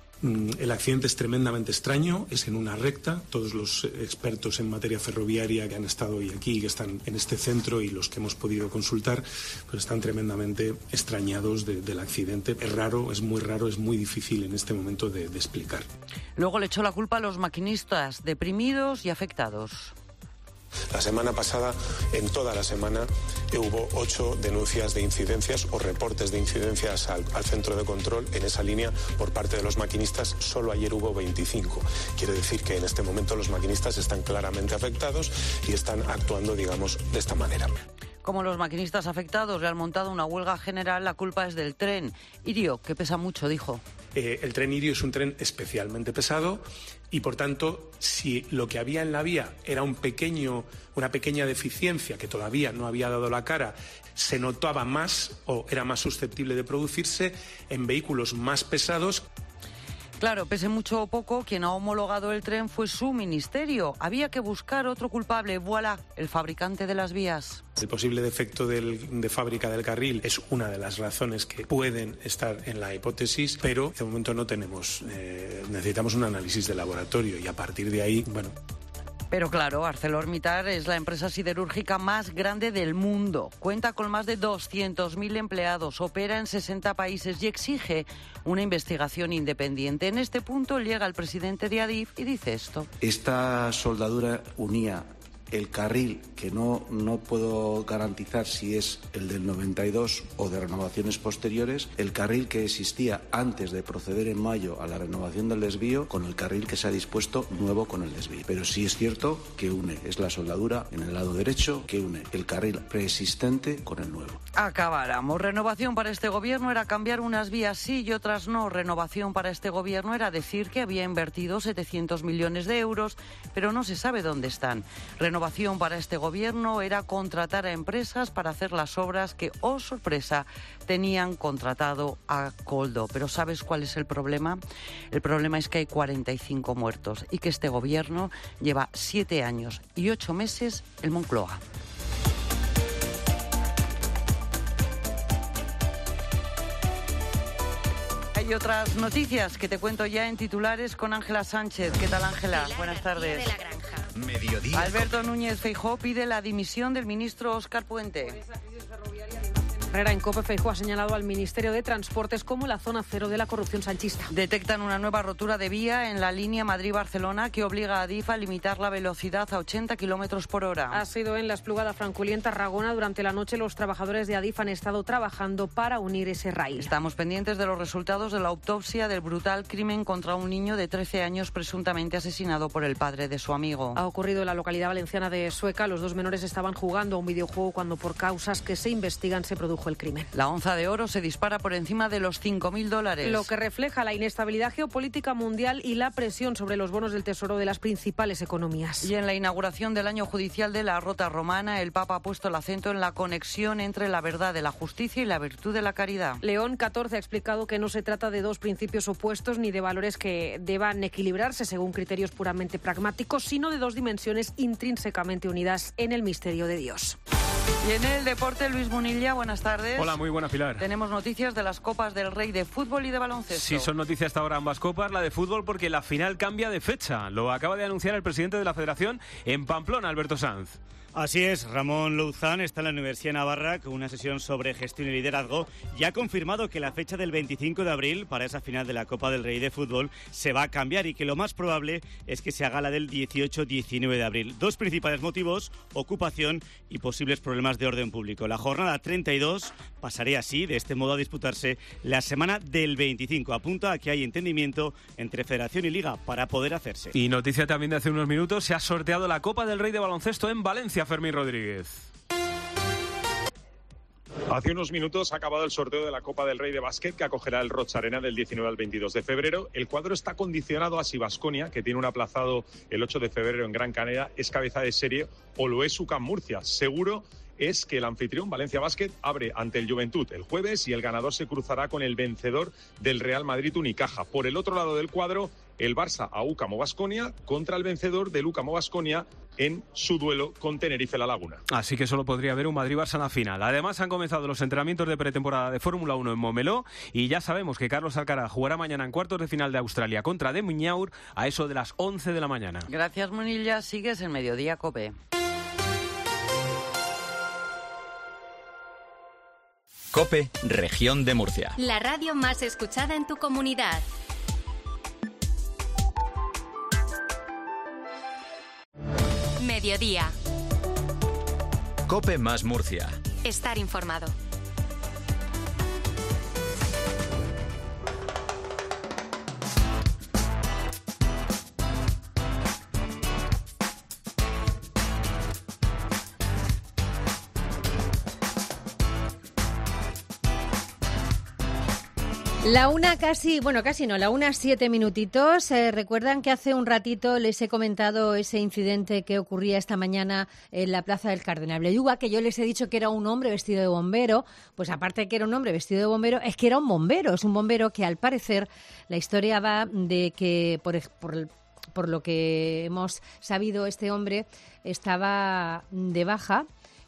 El accidente es tremendamente extraño, es en una recta. Todos los expertos en materia ferroviaria que han estado hoy aquí, que están en este centro y los que hemos podido consultar, pues están tremendamente extrañados del accidente. Es raro, es muy difícil en este momento de explicar. Luego le echó la culpa a los maquinistas deprimidos y afectados. La semana pasada, en toda la semana, hubo 8 denuncias de incidencias o reportes de incidencias al centro de control en esa línea por parte de los maquinistas. Solo ayer hubo 25. Quiere decir que en este momento los maquinistas están claramente afectados y están actuando, digamos, de esta manera. Como los maquinistas afectados le han montado una huelga general, la culpa es del tren. Irio, que pesa mucho, dijo. El tren Irio es un tren especialmente pesado y, por tanto, si lo que había en la vía era una pequeña deficiencia que todavía no había dado la cara, se notaba más o era más susceptible de producirse en vehículos más pesados. Claro, pese mucho o poco, quien ha homologado el tren fue su ministerio. Había que buscar otro culpable. Voilà, el fabricante de las vías. El posible defecto de fábrica del carril es una de las razones que pueden estar en la hipótesis, pero de momento no tenemos. Necesitamos un análisis de laboratorio y a partir de ahí, bueno. Pero claro, ArcelorMittal es la empresa siderúrgica más grande del mundo. Cuenta con más de 200.000 empleados, opera en 60 países y exige una investigación independiente. En este punto llega el presidente de Adif y dice esto. Esta soldadura unía el carril, que no puedo garantizar si es el del 92 o de renovaciones posteriores, el carril que existía antes de proceder en mayo a la renovación del desvío con el carril que se ha dispuesto nuevo con el desvío. Pero sí es cierto que une, es la soldadura en el lado derecho que une el carril preexistente con el nuevo. Acabáramos. Renovación para este gobierno era cambiar unas vías sí y otras no. Renovación para este gobierno era decir que había invertido 700 millones de euros, pero no se sabe dónde están. Renovación para este gobierno era contratar a empresas para hacer las obras que, oh sorpresa, tenían contratado a Coldo. Pero ¿sabes cuál es el problema? El problema es que hay 45 muertos y que este gobierno lleva 7 años y 8 meses en Moncloa. Hay otras noticias que te cuento ya en titulares con Ángela Sánchez. ¿Qué tal, Ángela? Buenas tardes. Mediodía. Alberto Núñez Feijóo pide la dimisión del ministro Óscar Puente. En COPE, Feijóo ha señalado al Ministerio de Transportes como la zona cero de la corrupción sanchista. Detectan una nueva rotura de vía en la línea Madrid-Barcelona que obliga a Adif a limitar la velocidad a 80 kilómetros por hora. Ha sido en la Espluga de Francolí, en Tarragona. Durante la noche los trabajadores de Adif han estado trabajando para unir ese raíl. Estamos pendientes de los resultados de la autopsia del brutal crimen contra un niño de 13 años presuntamente asesinado por el padre de su amigo. Ha ocurrido en la localidad valenciana de Sueca. Los dos menores estaban jugando a un videojuego cuando, por causas que se investigan, se produjo el crimen. La onza de oro se dispara por encima de los $5.000. Lo que refleja la inestabilidad geopolítica mundial y la presión sobre los bonos del Tesoro de las principales economías. Y en la inauguración del año judicial de la Rota Romana, el Papa ha puesto el acento en la conexión entre la verdad de la justicia y la virtud de la caridad. León XIV ha explicado que no se trata de dos principios opuestos ni de valores que deban equilibrarse según criterios puramente pragmáticos, sino de dos dimensiones intrínsecamente unidas en el misterio de Dios. Y en el deporte, Luis Munilla, buenas tardes. Hola, muy buena, Pilar. Tenemos noticias de las Copas del Rey de fútbol y de baloncesto. Sí, son noticias hasta ahora ambas copas. La de fútbol porque la final cambia de fecha. Lo acaba de anunciar el presidente de la Federación en Pamplona, Alberto Sanz. Así es, Ramón Louzán está en la Universidad de Navarra con una sesión sobre gestión y liderazgo y ha confirmado que la fecha del 25 de abril para esa final de la Copa del Rey de fútbol se va a cambiar y que lo más probable es que se haga la del 18-19 de abril. Dos principales motivos, ocupación y posibles problemas de orden público. La jornada 32 pasaría así, de este modo, a disputarse la semana del 25. Apunta a que hay entendimiento entre Federación y Liga para poder hacerse. Y noticia también de hace unos minutos, se ha sorteado la Copa del Rey de baloncesto en Valencia. Fermín Rodríguez. Hace unos minutos ha acabado el sorteo de la Copa del Rey de básquet que acogerá el Roig Arena del 19 al 22 de febrero. El cuadro está condicionado a si Baskonia, que tiene un aplazado el 8 de febrero en Gran Canaria, es cabeza de serie o lo es UCAM Murcia. Seguro es que el anfitrión Valencia Basket abre ante el Juventud el jueves y el ganador se cruzará con el vencedor del Real Madrid Unicaja. Por el otro lado del cuadro, el Barça a UCAM o Baskonia contra el vencedor del UCAM o Baskonia en su duelo con Tenerife La Laguna. Así que solo podría haber un Madrid-Barça en la final. Además, han comenzado los entrenamientos de pretemporada de Fórmula 1 en Montmeló y ya sabemos que Carlos Alcaraz jugará mañana en cuartos de final de Australia contra De Minaur a eso de las 11 de la mañana. Gracias, Munilla. Sigues en Mediodía COPE. COPE, Región de Murcia. La radio más escuchada en tu comunidad. Mediodía. COPE más Murcia. Estar informado. La una casi, bueno, casi no, la una 7 minutitos. Recuerdan que hace un ratito les he comentado ese incidente que ocurría esta mañana en la Plaza del Cardenal Belluga, que yo les he dicho que era un hombre vestido de bombero. Pues aparte de que era un hombre vestido de bombero, es que era un bombero. Es un bombero que al parecer la historia va de que por lo que hemos sabido, este hombre estaba de baja.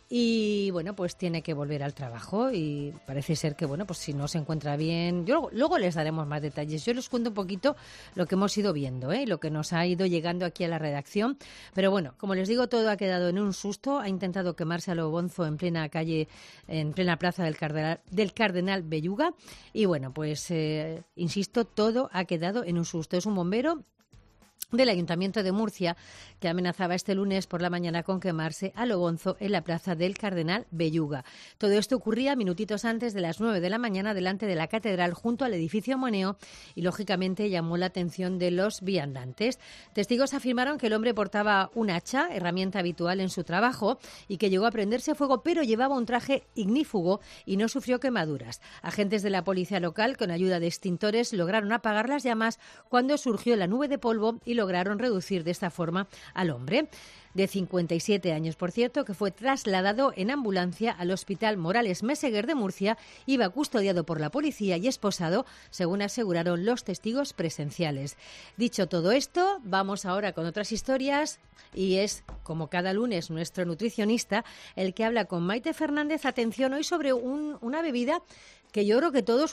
Y bueno, pues tiene que volver al trabajo y parece ser que, bueno, pues si no se encuentra bien, luego les daremos más detalles. Yo les cuento un poquito lo que hemos ido viendo, y lo que nos ha ido llegando aquí a la redacción. Pero bueno, como les digo, todo ha quedado en un susto. Ha intentado quemarse a lo bonzo en plena calle, en plena plaza del Cardenal Belluga. Y bueno, pues insisto, todo ha quedado en un susto. Es un bombero del Ayuntamiento de Murcia, que amenazaba este lunes por la mañana con quemarse a lo bonzo en la plaza del Cardenal Belluga. Todo esto ocurría minutitos antes de las 9 de la mañana delante de la catedral junto al edificio Moneo y, lógicamente, llamó la atención de los viandantes. Testigos afirmaron que el hombre portaba un hacha, herramienta habitual en su trabajo, y que llegó a prenderse fuego, pero llevaba un traje ignífugo y no sufrió quemaduras. Agentes de la policía local, con ayuda de extintores, lograron apagar las llamas cuando surgió la nube de polvo y lograron reducir de esta forma al hombre, de 57 años, por cierto, que fue trasladado en ambulancia al Hospital Morales Meseguer de Murcia. Iba custodiado por la policía y esposado, según aseguraron los testigos presenciales. Dicho todo esto, vamos ahora con otras historias y es, como cada lunes, nuestro nutricionista el que habla con Maite Fernández. Atención, hoy sobre una bebida que yo creo que todos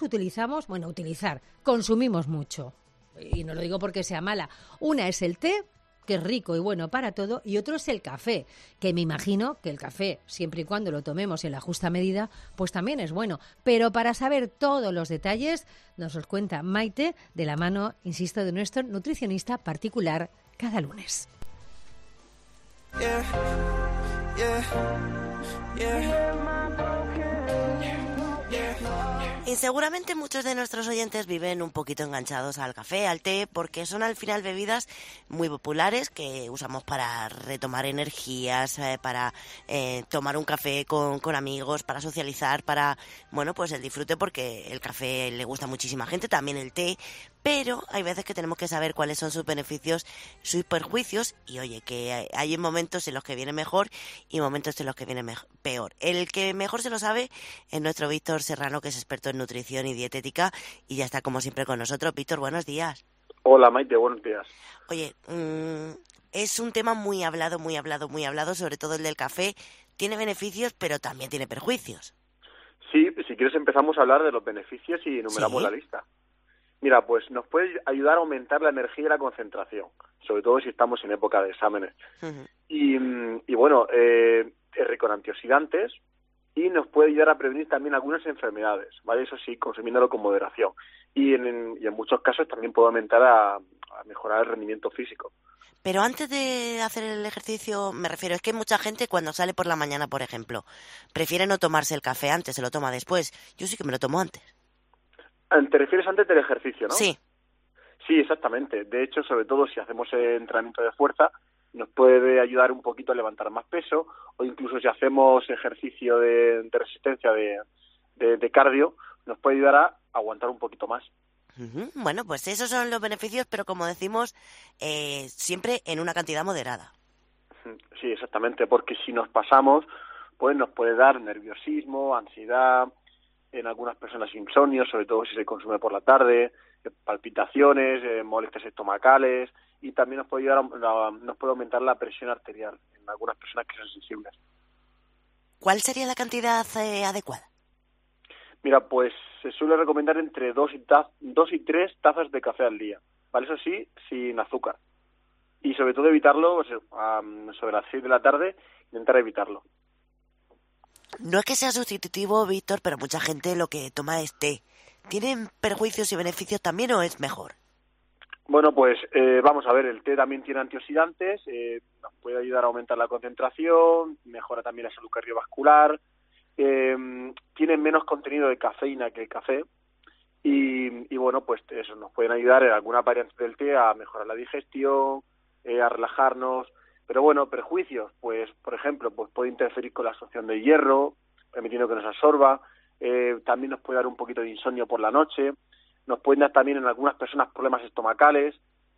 consumimos mucho. Y no lo digo porque sea mala. Una es el té, que es rico y bueno para todo, y otro es el café, que me imagino que el café, siempre y cuando lo tomemos en la justa medida, pues también es bueno. Pero para saber todos los detalles, nos los cuenta Maite, de la mano, insisto, de nuestro nutricionista particular cada lunes. Y seguramente muchos de nuestros oyentes viven un poquito enganchados al café, al té, porque son al final bebidas muy populares que usamos para retomar energías, para tomar un café con amigos, para socializar, para, bueno, pues el disfrute, porque el café le gusta a muchísima gente, también el té. Pero hay veces que tenemos que saber cuáles son sus beneficios, sus perjuicios, y oye, que hay momentos en los que viene mejor y momentos en los que viene peor. El que mejor se lo sabe es nuestro Víctor Serrano, que es experto en nutrición y dietética, y ya está como siempre con nosotros. Víctor, buenos días. Hola Maite, buenos días. Oye, es un tema muy hablado, sobre todo el del café. Tiene beneficios, pero también tiene perjuicios. Sí, si quieres empezamos a hablar de los beneficios y enumeramos la lista. Mira, pues nos puede ayudar a aumentar la energía y la concentración, sobre todo si estamos en época de exámenes. Uh-huh. Y bueno, es rico en antioxidantes y nos puede ayudar a prevenir también algunas enfermedades, ¿vale? Eso sí, consumiéndolo con moderación. Y en muchos casos también puede aumentar a mejorar el rendimiento físico. Pero antes de hacer el ejercicio, me refiero, es que mucha gente cuando sale por la mañana, por ejemplo, prefiere no tomarse el café antes, se lo toma después. Yo sí que me lo tomo antes. ¿Te refieres antes del ejercicio, no? Sí. Sí, exactamente. De hecho, sobre todo si hacemos entrenamiento de fuerza, nos puede ayudar un poquito a levantar más peso, o incluso si hacemos ejercicio de resistencia, de cardio, nos puede ayudar a aguantar un poquito más. Uh-huh. Bueno, pues esos son los beneficios, pero como decimos, siempre en una cantidad moderada. Sí, exactamente, porque si nos pasamos, pues nos puede dar nerviosismo, ansiedad, en algunas personas insomnio, sobre todo si se consume por la tarde, palpitaciones, molestias estomacales, y también nos puede nos puede aumentar la presión arterial en algunas personas que son sensibles. ¿Cuál sería la cantidad adecuada? Mira, pues se suele recomendar entre 2 y 3 tazas de café al día, ¿vale? Eso sí, sin azúcar. Y sobre todo evitarlo sobre las 6 de la tarde, intentar evitarlo. No es que sea sustitutivo, Víctor, pero mucha gente lo que toma es té. ¿Tienen perjuicios y beneficios también o es mejor? Bueno, pues vamos a ver, el té también tiene antioxidantes, nos puede ayudar a aumentar la concentración, mejora también la salud cardiovascular, tiene menos contenido de cafeína que el café y bueno, pues eso, nos pueden ayudar en algunas variantes del té a mejorar la digestión, a relajarnos. Pero bueno, perjuicios, pues por ejemplo, pues puede interferir con la absorción de hierro, permitiendo que nos absorba, también nos puede dar un poquito de insomnio por la noche, nos pueden dar también en algunas personas problemas estomacales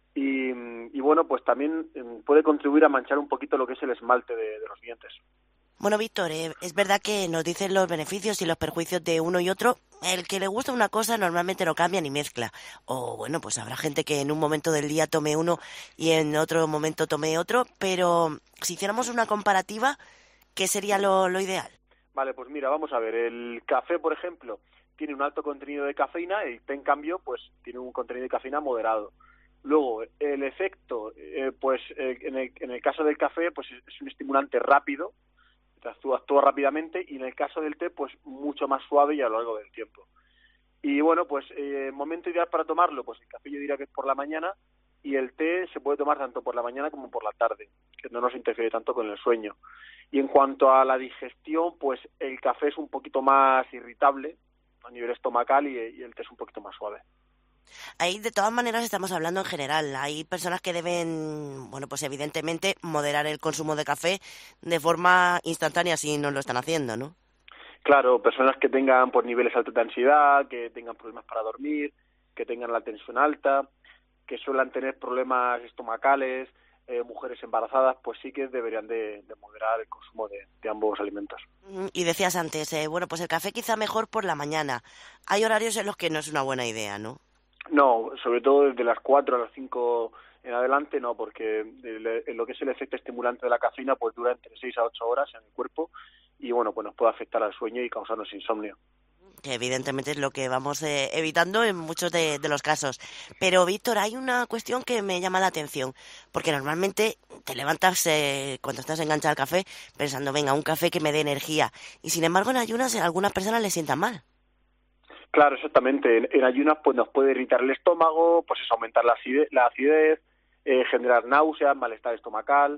y bueno, pues también puede contribuir a manchar un poquito lo que es el esmalte de los dientes. Bueno, Víctor, es verdad que nos dicen los beneficios y los perjuicios de uno y otro. El que le gusta una cosa normalmente no cambia ni mezcla. O bueno, pues habrá gente que en un momento del día tome uno y en otro momento tome otro. Pero si hiciéramos una comparativa, ¿qué sería lo ideal? Vale, pues mira, vamos a ver. El café, por ejemplo, tiene un alto contenido de cafeína. El té, en cambio, pues tiene un contenido de cafeína moderado. Luego, el efecto, pues en el caso del café, pues es un estimulante rápido, actúa rápidamente, y en el caso del té, pues mucho más suave y a lo largo del tiempo. Y bueno, pues momento ideal para tomarlo, pues el café yo diría que es por la mañana, y el té se puede tomar tanto por la mañana como por la tarde, que no nos interfiere tanto con el sueño. Y en cuanto a la digestión, pues el café es un poquito más irritable a nivel estomacal y el té es un poquito más suave. Ahí, de todas maneras, estamos hablando en general. Hay personas que deben, bueno, pues evidentemente moderar el consumo de café de forma instantánea si no lo están haciendo, ¿no? Claro, personas que tengan pues niveles altos de ansiedad, que tengan problemas para dormir, que tengan la tensión alta, que suelen tener problemas estomacales, mujeres embarazadas, pues sí que deberían de moderar el consumo de ambos alimentos. Y decías antes, bueno, pues el café quizá mejor por la mañana. Hay horarios en los que no es una buena idea, ¿no? No, sobre todo desde las 4 a las 5 en adelante no, porque lo que es el efecto estimulante de la cafeína pues dura entre 6 a 8 horas en el cuerpo y bueno, pues nos puede afectar al sueño y causarnos insomnio. Que evidentemente es lo que vamos evitando en muchos de los casos. Pero, Víctor, hay una cuestión que me llama la atención, porque normalmente te levantas cuando estás enganchado al café pensando, venga, un café que me dé energía, y sin embargo en ayunas a algunas personas les sientan mal. Claro, exactamente. En ayunas pues nos puede irritar el estómago, pues es aumentar la acidez, generar náuseas, malestar estomacal.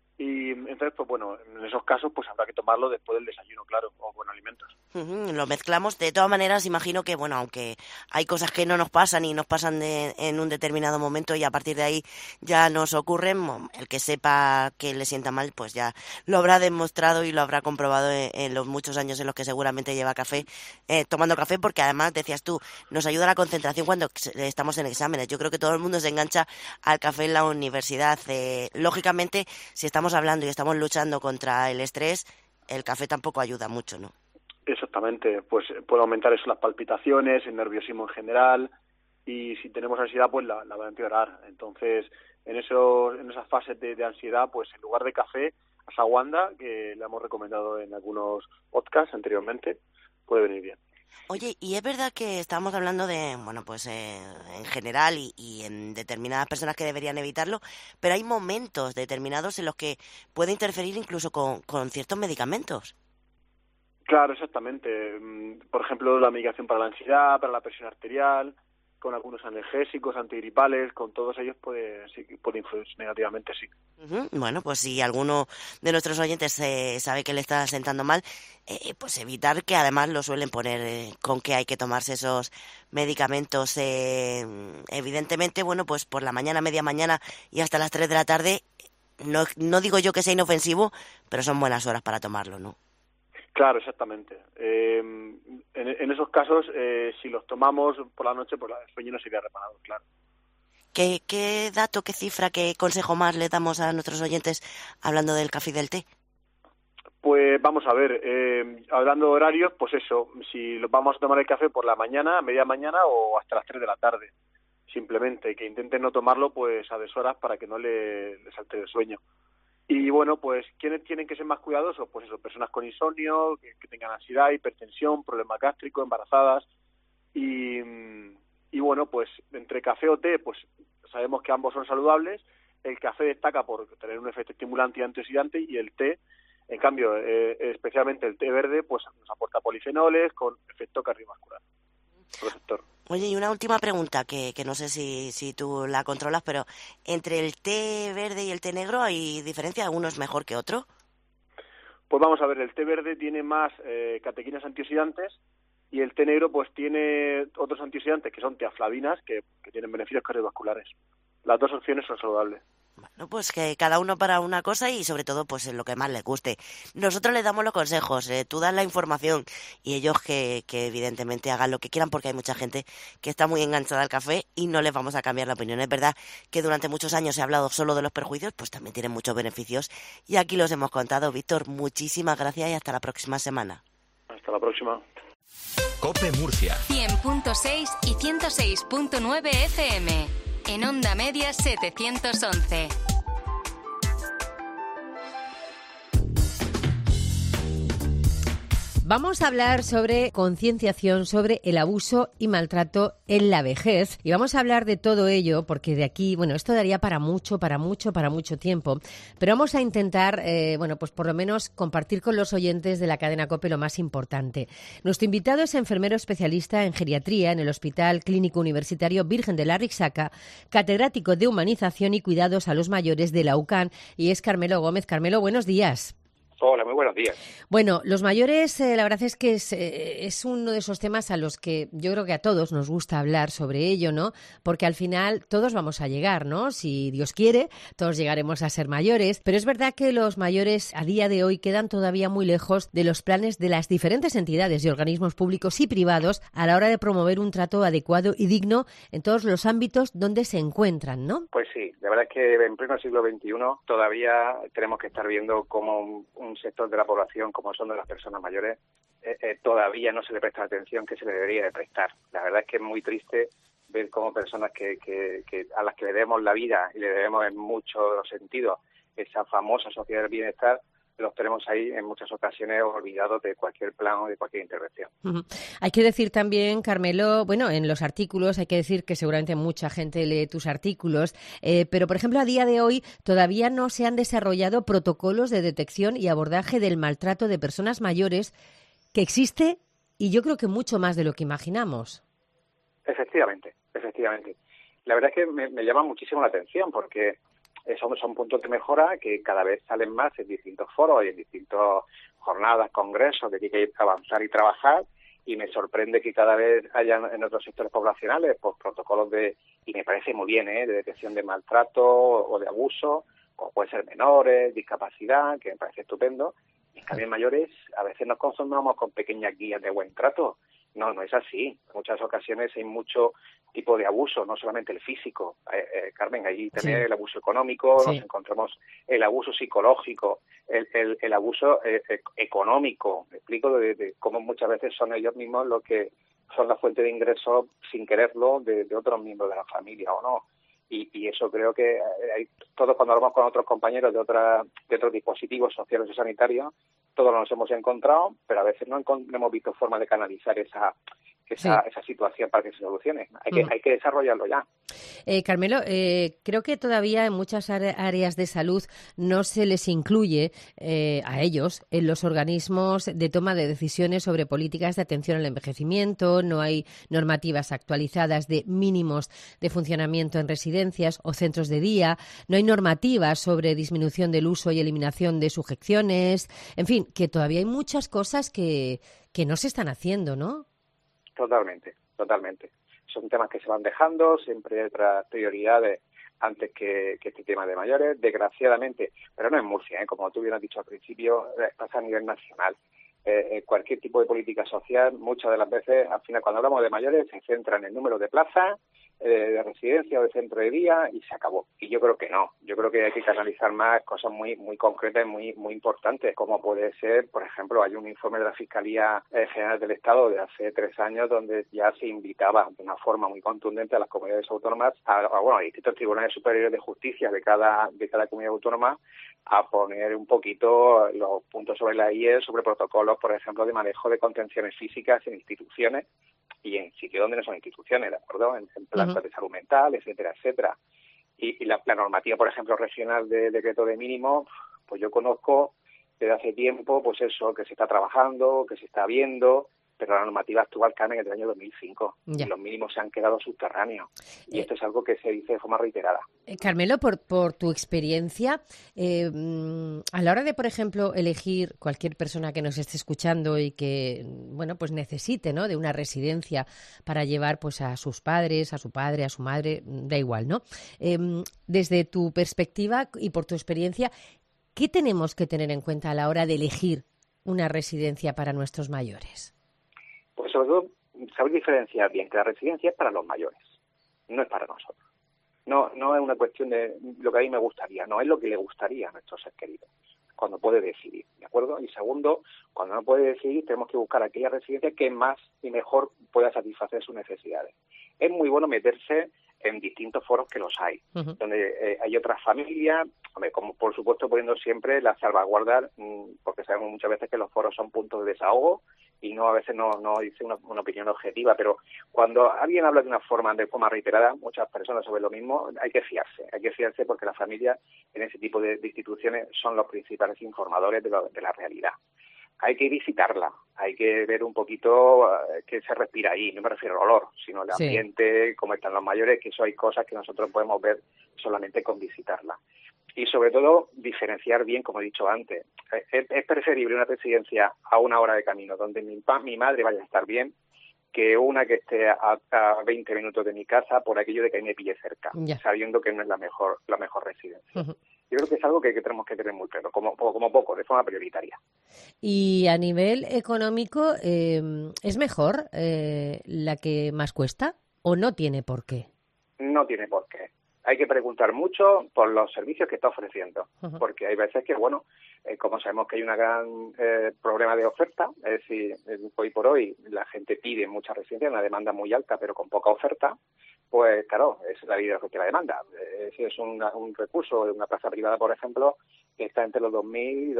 Y entonces, pues bueno, en esos casos pues habrá que tomarlo después del desayuno, claro, o con alimentos. Lo mezclamos. De todas maneras, imagino que, bueno, aunque hay cosas que no nos pasan y nos pasan en un determinado momento y a partir de ahí ya nos ocurren, el que sepa que le sienta mal, pues ya lo habrá demostrado y lo habrá comprobado en los muchos años en los que seguramente lleva café, tomando café, porque además, decías tú, nos ayuda a la concentración cuando estamos en exámenes. Yo creo que todo el mundo se engancha al café en la universidad. Lógicamente, si estamos hablando y estamos luchando contra el estrés, el café tampoco ayuda mucho, ¿no? Exactamente, pues puede aumentar eso, las palpitaciones, el nerviosismo en general y si tenemos ansiedad, pues la va a empeorar. Entonces, en esas fases de ansiedad, pues en lugar de café, ashwagandha, que le hemos recomendado en algunos podcasts anteriormente, puede venir bien. Oye, y es verdad que estamos hablando de, bueno, pues en general y en determinadas personas que deberían evitarlo, pero hay momentos determinados en los que puede interferir incluso con ciertos medicamentos. Claro, exactamente. Por ejemplo, la medicación para la ansiedad, para la presión arterial, con algunos analgésicos, antigripales, con todos ellos puede influir negativamente, sí. Bueno, pues si alguno de nuestros oyentes sabe que le está sentando mal, pues evitar, que además lo suelen poner con que hay que tomarse esos medicamentos. Evidentemente, bueno, pues por la mañana, media mañana y hasta las 3 de la tarde, no digo yo que sea inofensivo, pero son buenas horas para tomarlo, ¿no? Claro, exactamente. En esos casos, si los tomamos por la noche, pues el sueño no sería reparado, claro. ¿Qué dato, qué cifra, qué consejo más le damos a nuestros oyentes hablando del café y del té? Pues vamos a ver, hablando de horarios, pues eso, si vamos a tomar el café por la mañana, media mañana o hasta las 3 de la tarde, simplemente, que intenten no tomarlo pues a deshoras para que no les altere el sueño. Y bueno, pues, ¿quiénes tienen que ser más cuidadosos? Pues eso, personas con insomnio, que tengan ansiedad, hipertensión, problemas gástricos, embarazadas. Y bueno, pues, entre café o té, pues, sabemos que ambos son saludables. El café destaca por tener un efecto estimulante y antioxidante, y el té, en cambio, especialmente el té verde, pues, nos aporta polifenoles con efecto cardiovascular, protector. Oye, y una última pregunta, que no sé si tú la controlas, pero ¿entre el té verde y el té negro hay diferencia? ¿Uno es mejor que otro? Pues vamos a ver, el té verde tiene más catequinas antioxidantes y el té negro pues tiene otros antioxidantes que son teaflavinas que tienen beneficios cardiovasculares. Las dos opciones son saludables. Bueno, pues que cada uno para una cosa y sobre todo pues en lo que más les guste. Nosotros les damos los consejos, tú das la información y ellos que evidentemente hagan lo que quieran, porque hay mucha gente que está muy enganchada al café y no les vamos a cambiar la opinión. Es verdad que durante muchos años se ha hablado solo de los perjuicios, pues también tienen muchos beneficios y aquí los hemos contado. Víctor, muchísimas gracias y hasta la próxima semana. Hasta la próxima. COPE Murcia 100.6 y 106.9 FM. En Onda Media 711. Vamos a hablar sobre concienciación sobre el abuso y maltrato en la vejez. Y vamos a hablar de todo ello porque de aquí, bueno, esto daría para mucho tiempo. Pero vamos a intentar, pues por lo menos compartir con los oyentes de la cadena COPE lo más importante. Nuestro invitado es enfermero especialista en geriatría en el Hospital Clínico Universitario Virgen de la Rixaca, catedrático de Humanización y Cuidados a los Mayores de la UCAN, y es Carmelo Gómez. Carmelo, buenos días. Hola, muy buenos días. Bueno, los mayores, la verdad es que es uno de esos temas a los que yo creo que a todos nos gusta hablar sobre ello, ¿no? Porque al final todos vamos a llegar, ¿no? Si Dios quiere, todos llegaremos a ser mayores. Pero es verdad que los mayores a día de hoy quedan todavía muy lejos de los planes de las diferentes entidades y organismos públicos y privados a la hora de promover un trato adecuado y digno en todos los ámbitos donde se encuentran, ¿no? Pues sí, la verdad es que en pleno siglo XXI todavía tenemos que estar viendo cómo un sector de la población, como son de las personas mayores, todavía no se le presta la atención que se le debería de prestar. La verdad es que es muy triste ver cómo personas que a las que le debemos la vida y le debemos en muchos sentidos esa famosa sociedad del bienestar, los tenemos ahí en muchas ocasiones olvidados de cualquier plan o de cualquier intervención. Uh-huh. Hay que decir también, Carmelo, bueno, en los artículos hay que decir que seguramente mucha gente lee tus artículos, pero por ejemplo a día de hoy todavía no se han desarrollado protocolos de detección y abordaje del maltrato de personas mayores, que existe y yo creo que mucho más de lo que imaginamos. Efectivamente. La verdad es que me llama muchísimo la atención porque son puntos de mejora que cada vez salen más en distintos foros y en distintas jornadas, congresos, de que hay que avanzar y trabajar, y me sorprende que cada vez haya en otros sectores poblacionales pues protocolos y me parece muy bien, de detección de maltrato o de abuso, como pueden ser menores, discapacidad, que me parece estupendo. Y en cambio en mayores a veces nos conformamos con pequeñas guías de buen trato. No es así. En muchas ocasiones hay mucho tipo de abuso, no solamente el físico. Carmen, allí también el abuso económico, nos encontramos el abuso psicológico, el abuso económico. Me explico de cómo muchas veces son ellos mismos los que son la fuente de ingresos sin quererlo de otros miembros de la familia o no. Y eso creo que todos cuando hablamos con otros compañeros de otros dispositivos sociales o sanitarios, todos nos hemos encontrado, pero a veces no hemos visto forma de canalizar esa situación para que se solucione. Hay que desarrollarlo ya. Carmelo, creo que todavía en muchas áreas de salud no se les incluye a ellos en los organismos de toma de decisiones sobre políticas de atención al envejecimiento, no hay normativas actualizadas de mínimos de funcionamiento en residencias o centros de día, no hay normativas sobre disminución del uso y eliminación de sujeciones, en fin, que todavía hay muchas cosas que no se están haciendo, ¿no? Totalmente. Son temas que se van dejando, siempre hay otras prioridades antes que este tema de mayores, desgraciadamente, pero no en Murcia, como tú bien has dicho al principio, pasa a nivel nacional. Cualquier tipo de política social, muchas de las veces, al final, cuando hablamos de mayores, se centra en el número de plazas, de residencia o de centro de día y se acabó. Y yo creo que no. Yo creo que hay que canalizar más cosas muy concretas y muy importantes, como puede ser, por ejemplo, hay un informe de la Fiscalía General del Estado de hace 3 años donde ya se invitaba de una forma muy contundente a las comunidades autónomas, a distintos tribunales superiores de justicia de cada comunidad autónoma a poner un poquito los puntos sobre la IE, sobre protocolos, por ejemplo, de manejo de contenciones físicas en instituciones y en sitios donde no son instituciones, ¿de acuerdo? En plantas de salud mental, etcétera, etcétera. Y la normativa, por ejemplo, regional de decreto de mínimo, pues yo conozco desde hace tiempo, pues eso, que se está trabajando, que se está viendo, pero la normativa actual cambia en el año 2005 y los mínimos se han quedado subterráneos. Y esto es algo que se dice de forma reiterada. Carmelo, por tu experiencia, a la hora de, por ejemplo, elegir cualquier persona que nos esté escuchando y que, bueno, pues necesite, ¿no?, de una residencia para llevar, pues, a sus padres, a su padre, a su madre, da igual, ¿no? Desde tu perspectiva y por tu experiencia, ¿qué tenemos que tener en cuenta a la hora de elegir una residencia para nuestros mayores? Pues sobre todo saber diferenciar bien que la residencia es para los mayores, no es para nosotros. No es una cuestión de lo que a mí me gustaría, no es lo que le gustaría a nuestros seres queridos, cuando puede decidir, ¿de acuerdo? Y segundo, cuando no puede decidir, tenemos que buscar aquella residencia que más y mejor pueda satisfacer sus necesidades. Es muy bueno meterse en distintos foros que los hay, donde hay otras familias, como por supuesto poniendo siempre la salvaguarda, porque sabemos muchas veces que los foros son puntos de desahogo y a veces no dice una opinión objetiva, pero cuando alguien habla de forma reiterada, muchas personas sobre lo mismo, hay que fiarse porque las familias en ese tipo de instituciones son los principales informadores de la realidad. Hay que visitarla, hay que ver un poquito qué se respira ahí, no me refiero al olor, sino el ambiente, cómo están los mayores, que eso hay cosas que nosotros podemos ver solamente con visitarla. Y sobre todo, diferenciar bien, como he dicho antes. Es preferible una residencia a 1 hora de camino, donde mi madre vaya a estar bien, que una que esté a 20 minutos de mi casa por aquello de que ahí me pille cerca, sabiendo que no es la mejor residencia. Yo creo que es algo que tenemos que tener muy claro, como poco, de forma prioritaria. Y a nivel económico, ¿es mejor la que más cuesta o no tiene por qué? No tiene por qué. Hay que preguntar mucho por los servicios que está ofreciendo, porque hay veces que, como sabemos que hay un gran problema de oferta, es decir, hoy por hoy la gente pide muchas residencias, una demanda muy alta, pero con poca oferta, pues claro, es la vida que la demanda. Si es un recurso de una plaza privada, por ejemplo, que está entre los 2.000 y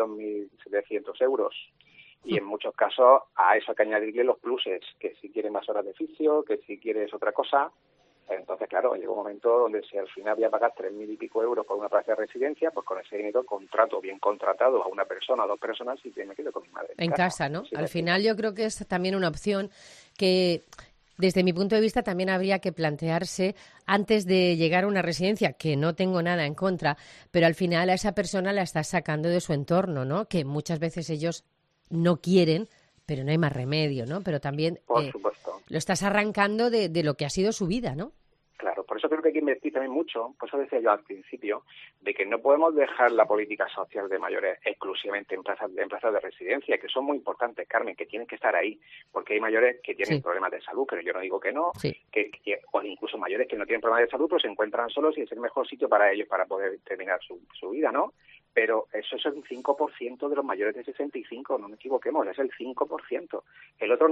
2.700 euros. Y en muchos casos a eso hay que añadirle los pluses, que si quieres más horas de fisio, que si quieres otra cosa. Entonces, claro, llega un momento donde si al final voy a pagar 3.000 y pico euros por una plaza de residencia, pues con ese dinero contrato bien contratado a una persona o 2 personas y me quedo con mi madre. En casa, ¿no? Al final yo creo que es también una opción que, desde mi punto de vista, también habría que plantearse antes de llegar a una residencia, que no tengo nada en contra, pero al final a esa persona la estás sacando de su entorno, ¿no? Que muchas veces ellos no quieren, pero no hay más remedio, ¿no? Pero también por supuesto, lo estás arrancando de lo que ha sido su vida, ¿no? Claro, por eso creo que hay que invertir también mucho, por eso decía yo al principio, de que no podemos dejar la política social de mayores exclusivamente en plazas de residencia, que son muy importantes, Carmen, que tienen que estar ahí, porque hay mayores que tienen problemas de salud, pero yo no digo que no, o incluso mayores que no tienen problemas de salud, pero se encuentran solos y es el mejor sitio para ellos para poder terminar su vida, ¿no? pero eso es el 5% de los mayores de 65, no me equivoquemos, es el 5%. El otro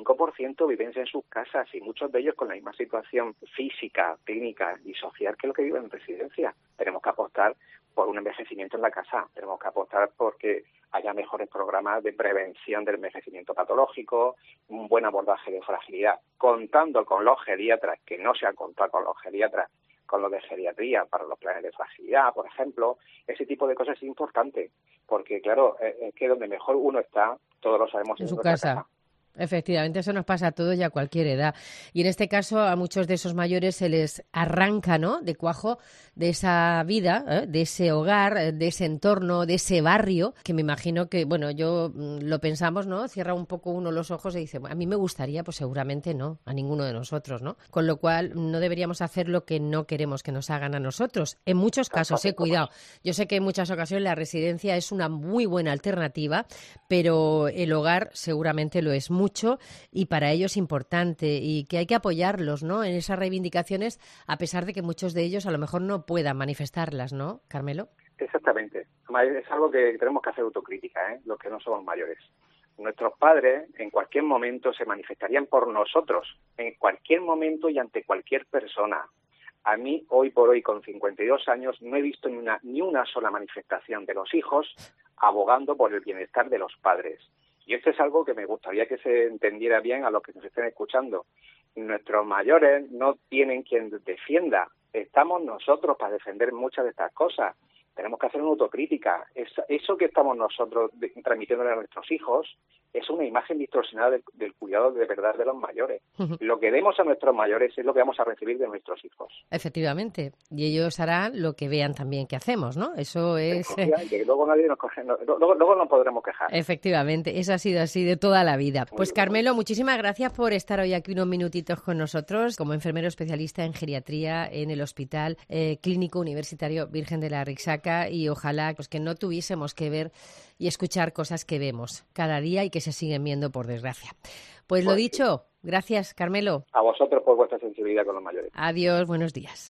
95% viven en sus casas y muchos de ellos con la misma situación física, técnica y social que lo que viven en residencia. Tenemos que apostar por un envejecimiento en la casa, tenemos que apostar porque haya mejores programas de prevención del envejecimiento patológico, un buen abordaje de fragilidad, contando con los geriatras, que no se han contado con los geriatras, con los de geriatría para los planes de fragilidad, por ejemplo. Ese tipo de cosas es importante, porque claro, es que donde mejor uno está, todos lo sabemos, en su casa. Efectivamente, eso nos pasa a todos y a cualquier edad. Y en este caso, a muchos de esos mayores se les arranca, ¿no?, de cuajo de esa vida, de ese hogar, de ese entorno, de ese barrio, que me imagino que, bueno, yo lo pensamos, ¿no? Cierra un poco uno los ojos y dice, a mí me gustaría, pues seguramente no, a ninguno de nosotros, ¿no? Con lo cual, no deberíamos hacer lo que no queremos que nos hagan a nosotros. En muchos casos, cuidado. Yo sé que en muchas ocasiones la residencia es una muy buena alternativa, pero el hogar seguramente lo es mucho y para ellos es importante y que hay que apoyarlos, ¿no?, en esas reivindicaciones, a pesar de que muchos de ellos a lo mejor no puedan manifestarlas, ¿no, Carmelo? Exactamente. Es algo que tenemos que hacer autocrítica, los que no somos mayores. Nuestros padres en cualquier momento se manifestarían por nosotros, en cualquier momento y ante cualquier persona. A mí, hoy por hoy, con 52 años, no he visto ni una sola manifestación de los hijos abogando por el bienestar de los padres. Y esto es algo que me gustaría que se entendiera bien a los que nos estén escuchando. Nuestros mayores no tienen quien defienda. Estamos nosotros para defender muchas de estas cosas. Tenemos que hacer una autocrítica. Eso que estamos nosotros transmitiéndole a nuestros hijos es una imagen distorsionada del cuidado de verdad de los mayores. Lo que demos a nuestros mayores es lo que vamos a recibir de nuestros hijos. Efectivamente. Y ellos harán lo que vean también que hacemos, ¿no? Eso es... Que luego nadie nos coge, luego no podremos quejar. Efectivamente. Eso ha sido así de toda la vida. Pues Carmelo, muchísimas gracias por estar hoy aquí unos minutitos con nosotros como enfermero especialista en geriatría en el Hospital Clínico Universitario Virgen de la Rixaca, y ojalá pues que no tuviésemos que ver y escuchar cosas que vemos cada día y que se siguen viendo, por desgracia. Pues lo dicho, gracias, Carmelo. A vosotros por vuestra sensibilidad con los mayores. Adiós, buenos días.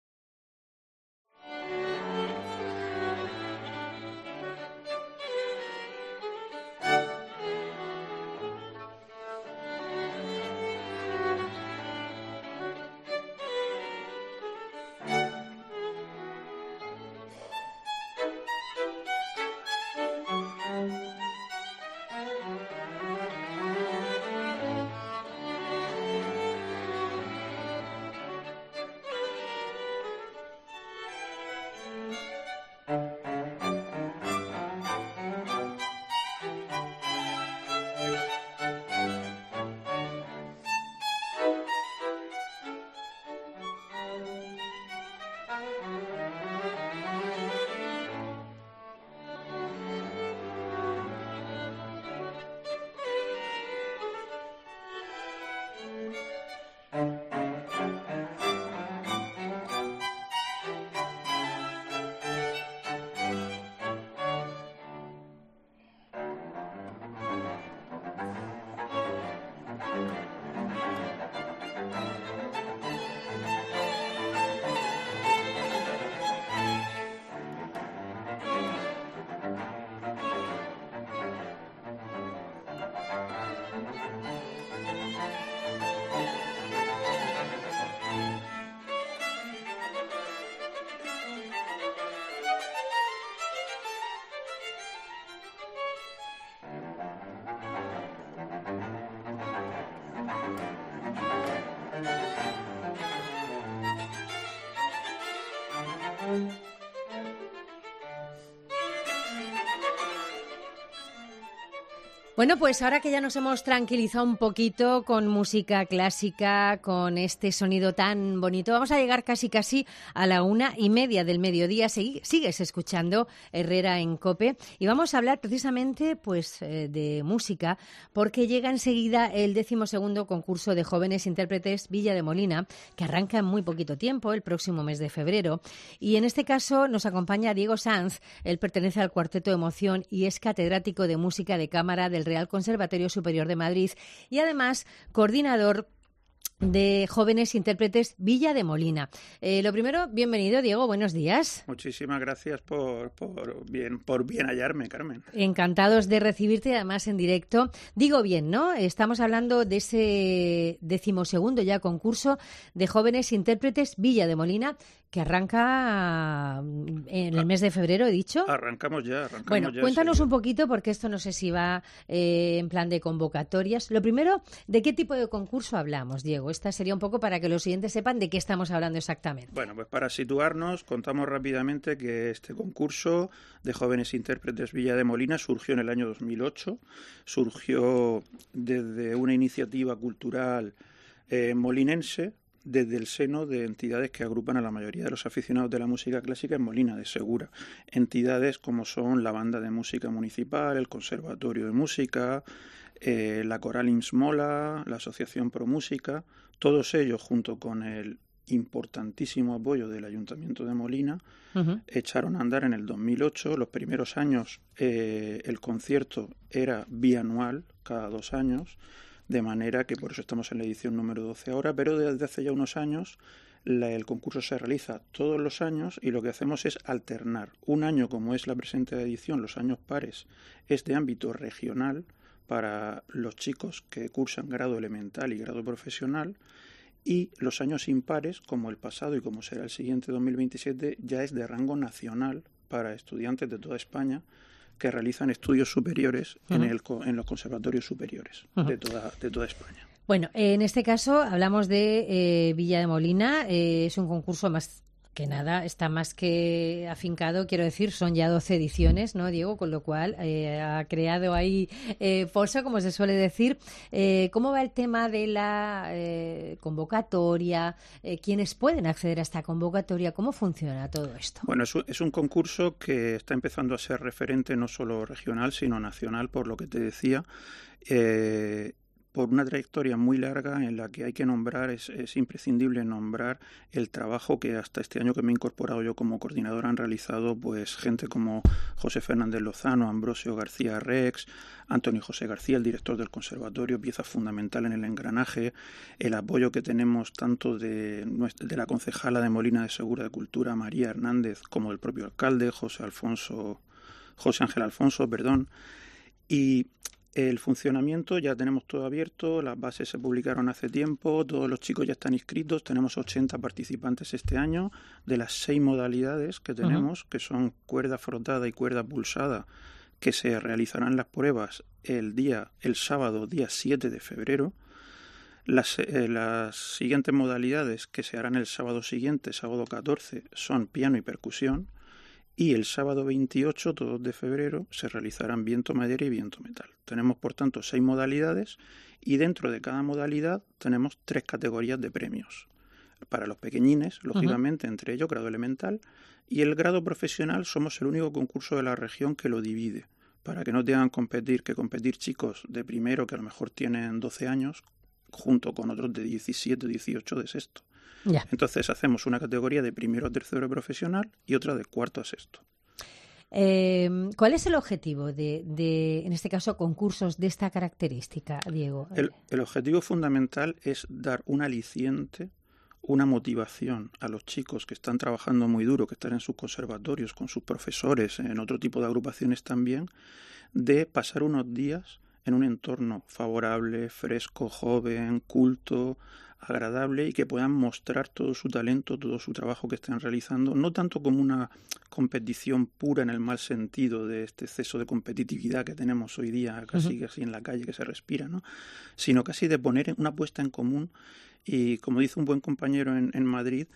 Bueno, pues ahora que ya nos hemos tranquilizado un poquito con música clásica, con este sonido tan bonito, vamos a llegar casi a la 1:30 del mediodía. Sigues escuchando Herrera en COPE y vamos a hablar precisamente pues de música, porque llega enseguida el 12º concurso de jóvenes intérpretes Villa de Molina, que arranca en muy poquito tiempo, el próximo mes de febrero. Y en este caso nos acompaña Diego Sanz. Él pertenece al Cuarteto Emoción y es catedrático de música de cámara del Real Conservatorio Superior de Madrid y además coordinador de jóvenes intérpretes Villa de Molina. Lo primero, bienvenido, Diego, buenos días. Muchísimas gracias por bien hallarme, Carmen. Encantados de recibirte, además en directo. Digo bien, ¿no? Estamos hablando de ese 12º ya concurso de jóvenes intérpretes Villa de Molina, que arranca en el mes de febrero, he dicho. Arrancamos ya. Bueno, cuéntanos un poquito, porque esto no sé si va en plan de convocatorias. Lo primero, ¿de qué tipo de concurso hablamos, Diego? Esta sería un poco para que los oyentes sepan de qué estamos hablando exactamente. Bueno, pues para situarnos, contamos rápidamente que este concurso de jóvenes intérpretes Villa de Molina surgió en el año 2008. Surgió desde una iniciativa cultural molinense, desde el seno de entidades que agrupan a la mayoría de los aficionados de la música clásica en Molina de Segura. Entidades como son la Banda de Música Municipal, el Conservatorio de Música, la Coral Imsmola, la Asociación Pro Música, todos ellos junto con el importantísimo apoyo del Ayuntamiento de Molina, echaron a andar en el 2008. Los primeros años el concierto era bianual, cada 2 años, de manera que por eso estamos en la edición número 12 ahora, pero desde hace ya unos años el concurso se realiza todos los años y lo que hacemos es alternar. Un año, como es la presente edición, los años pares, es de ámbito regional para los chicos que cursan grado elemental y grado profesional, y los años impares, como el pasado y como será el siguiente 2027, ya es de rango nacional para estudiantes de toda España que realizan estudios superiores en los conservatorios superiores de toda España. Bueno, en este caso hablamos de Villa de Molina. Es un concurso más que nada, está más que afincado, quiero decir, son ya 12 ediciones, ¿no, Diego? Con lo cual ha creado ahí fosa, como se suele decir. ¿Cómo va el tema de la convocatoria? ¿Quiénes pueden acceder a esta convocatoria? ¿Cómo funciona todo esto? Bueno, es un concurso que está empezando a ser referente no solo regional, sino nacional, por lo que te decía. Por una trayectoria muy larga en la que hay que nombrar, es imprescindible nombrar el trabajo que hasta este año que me he incorporado yo como coordinador han realizado pues gente como José Fernández Lozano, Ambrosio García Rex, Antonio José García, el director del conservatorio, pieza fundamental en el engranaje, el apoyo que tenemos tanto de la concejala de Molina de Segura de Cultura, María Hernández, como del propio alcalde, José Ángel Alfonso, y el funcionamiento ya tenemos todo abierto, las bases se publicaron hace tiempo, todos los chicos ya están inscritos, tenemos 80 participantes este año de las 6 modalidades que tenemos, que son cuerda frotada y cuerda pulsada, que se realizarán las pruebas el sábado, día 7 de febrero. Las siguientes modalidades que se harán el sábado siguiente, sábado 14, son piano y percusión. Y el sábado 28, 2 de febrero, se realizarán viento madera y viento metal. Tenemos, por tanto, 6 modalidades y dentro de cada modalidad tenemos 3 categorías de premios. Para los pequeñines, lógicamente, entre ellos grado elemental, y el grado profesional somos el único concurso de la región que lo divide, para que no tengan que competir chicos de primero que a lo mejor tienen 12 años, junto con otros de 17, 18 de sexto. Ya. Entonces hacemos una categoría de primero a tercero profesional y otra de cuarto a sexto. ¿Cuál es el objetivo de, en este caso, concursos de esta característica, Diego? El objetivo fundamental es dar un aliciente, una motivación a los chicos que están trabajando muy duro, que están en sus conservatorios, con sus profesores, en otro tipo de agrupaciones también, de pasar unos días en un entorno favorable, fresco, joven, culto, agradable, y que puedan mostrar todo su talento, todo su trabajo que estén realizando, no tanto como una competición pura en el mal sentido de este exceso de competitividad que tenemos hoy día, casi en la calle que se respira, ¿no? Sino casi de poner una puesta en común y, como dice un buen compañero en Madrid,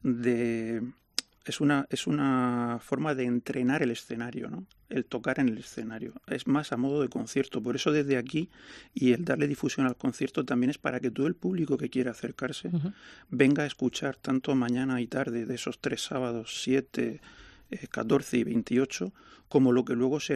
es una forma de entrenar el escenario, ¿no? El tocar en el escenario. Es más a modo de concierto. Por eso desde aquí, y el darle difusión al concierto también es para que todo el público que quiera acercarse venga a escuchar tanto mañana y tarde de esos 3 sábados, 7, 14 y 28, como lo que luego será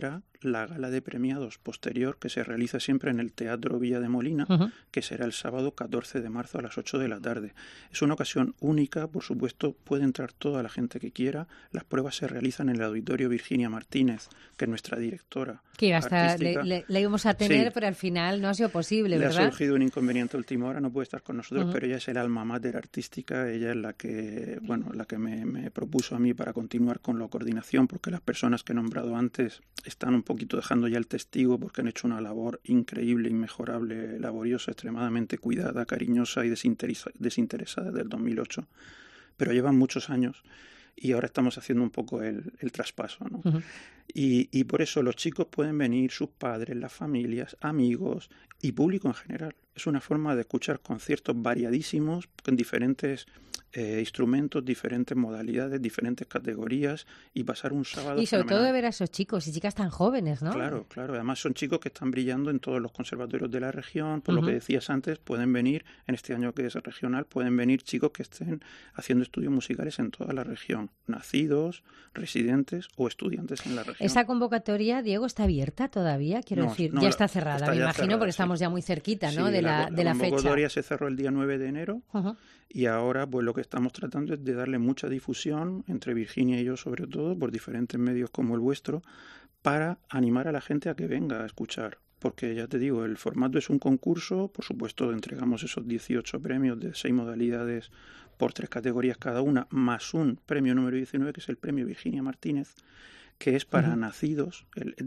la gala de premiados posterior que se realiza siempre en el Teatro Villa de Molina, que será el sábado 14 de marzo a las 8 de la tarde. Es una ocasión única, por supuesto, puede entrar toda la gente que quiera. Las pruebas se realizan en el Auditorio Virginia Martínez, que es nuestra directora. Que iba a estar, le íbamos a tener, sí, pero al final no ha sido posible, ¿verdad? Le ha surgido un inconveniente a última hora, no puede estar con nosotros, pero ella es el alma mater artística, ella es la que me propuso a mí para continuar con la coordinación, porque las personas que he nombrado antes están un poquito dejando ya el testigo, porque han hecho una labor increíble, inmejorable, laboriosa, extremadamente cuidada, cariñosa y desinteresada desde el 2008, pero llevan muchos años y ahora estamos haciendo un poco el traspaso, ¿no? Y por eso los chicos pueden venir, sus padres, las familias, amigos y público en general. Es una forma de escuchar conciertos variadísimos con diferentes instrumentos, diferentes modalidades, diferentes categorías y pasar un sábado y sobre fenomenal. todo de ver a esos chicos y chicas tan jóvenes, ¿no? Claro. Además son chicos que están brillando en todos los conservatorios de la región. Por lo que decías antes, pueden venir, en este año que es regional, pueden venir chicos que estén haciendo estudios musicales en toda la región, nacidos, residentes o estudiantes en la región. ¿Esa convocatoria, Diego, está abierta todavía? Quiero decir, ya está cerrada, me imagino, cerrada, porque estamos ya muy cerquita, ¿no? Sí, de la fecha. La convocatoria se cerró el día 9 de enero y ahora pues lo que estamos tratando es de darle mucha difusión, entre Virginia y yo sobre todo, por diferentes medios como el vuestro, para animar a la gente a que venga a escuchar. Porque ya te digo, el formato es un concurso, por supuesto entregamos esos 18 premios de 6 modalidades por 3 categorías cada una, más un premio número 19, que es el premio Virginia Martínez, que es para nacidos,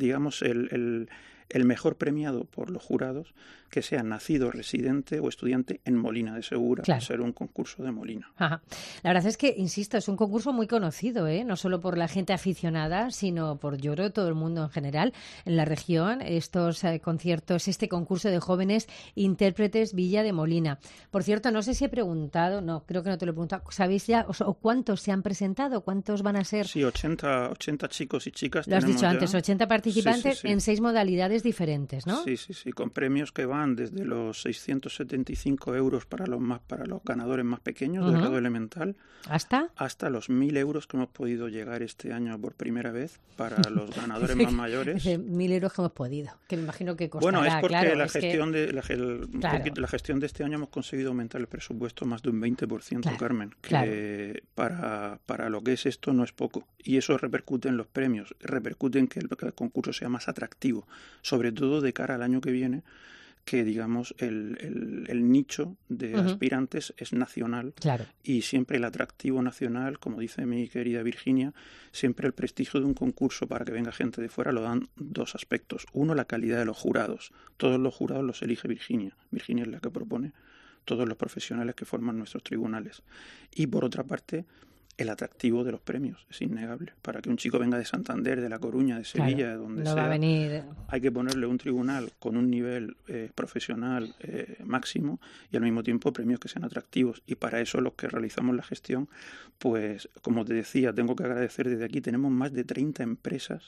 el mejor premiado por los jurados, que sea nacido, residente o estudiante en Molina de Segura, por ser un concurso de Molina. Ajá. La verdad es que, insisto, es un concurso muy conocido, no solo por la gente aficionada, sino por, yo creo, todo el mundo en general en la región. Estos conciertos, este concurso de jóvenes intérpretes Villa de Molina. Por cierto, no sé si he preguntado, no, creo que no te lo he preguntado, ¿sabéis ya o cuántos se han presentado? ¿Cuántos van a ser? Sí, 80 chicos y chicas. Lo has dicho ya antes, 80 participantes en 6 modalidades diferentes, ¿no? Sí, con premios que van desde los 675 euros para los ganadores más pequeños del grado elemental hasta los 1.000 euros que hemos podido llegar este año por primera vez para los ganadores más mayores. 1.000 euros que hemos podido, que me imagino que costará. Bueno, es porque claro, la gestión de este año hemos conseguido aumentar el presupuesto más de un 20%, Carmen, que para lo que es esto no es poco. Y eso repercute en los premios, repercute en que el concurso sea más atractivo, sobre todo de cara al año que viene, que digamos el nicho de aspirantes es nacional y siempre el atractivo nacional, como dice mi querida Virginia, siempre el prestigio de un concurso para que venga gente de fuera lo dan 2 aspectos. Uno, la calidad de los jurados. Todos los jurados los elige Virginia. Virginia es la que propone todos los profesionales que forman nuestros tribunales. Y por otra parte, el atractivo de los premios es innegable. Para que un chico venga de Santander, de La Coruña, de Sevilla, de donde sea, va a venir. Hay que ponerle un tribunal con un nivel profesional máximo y al mismo tiempo premios que sean atractivos. Y para eso los que realizamos la gestión, pues como te decía, tengo que agradecer desde aquí, tenemos más de 30 empresas,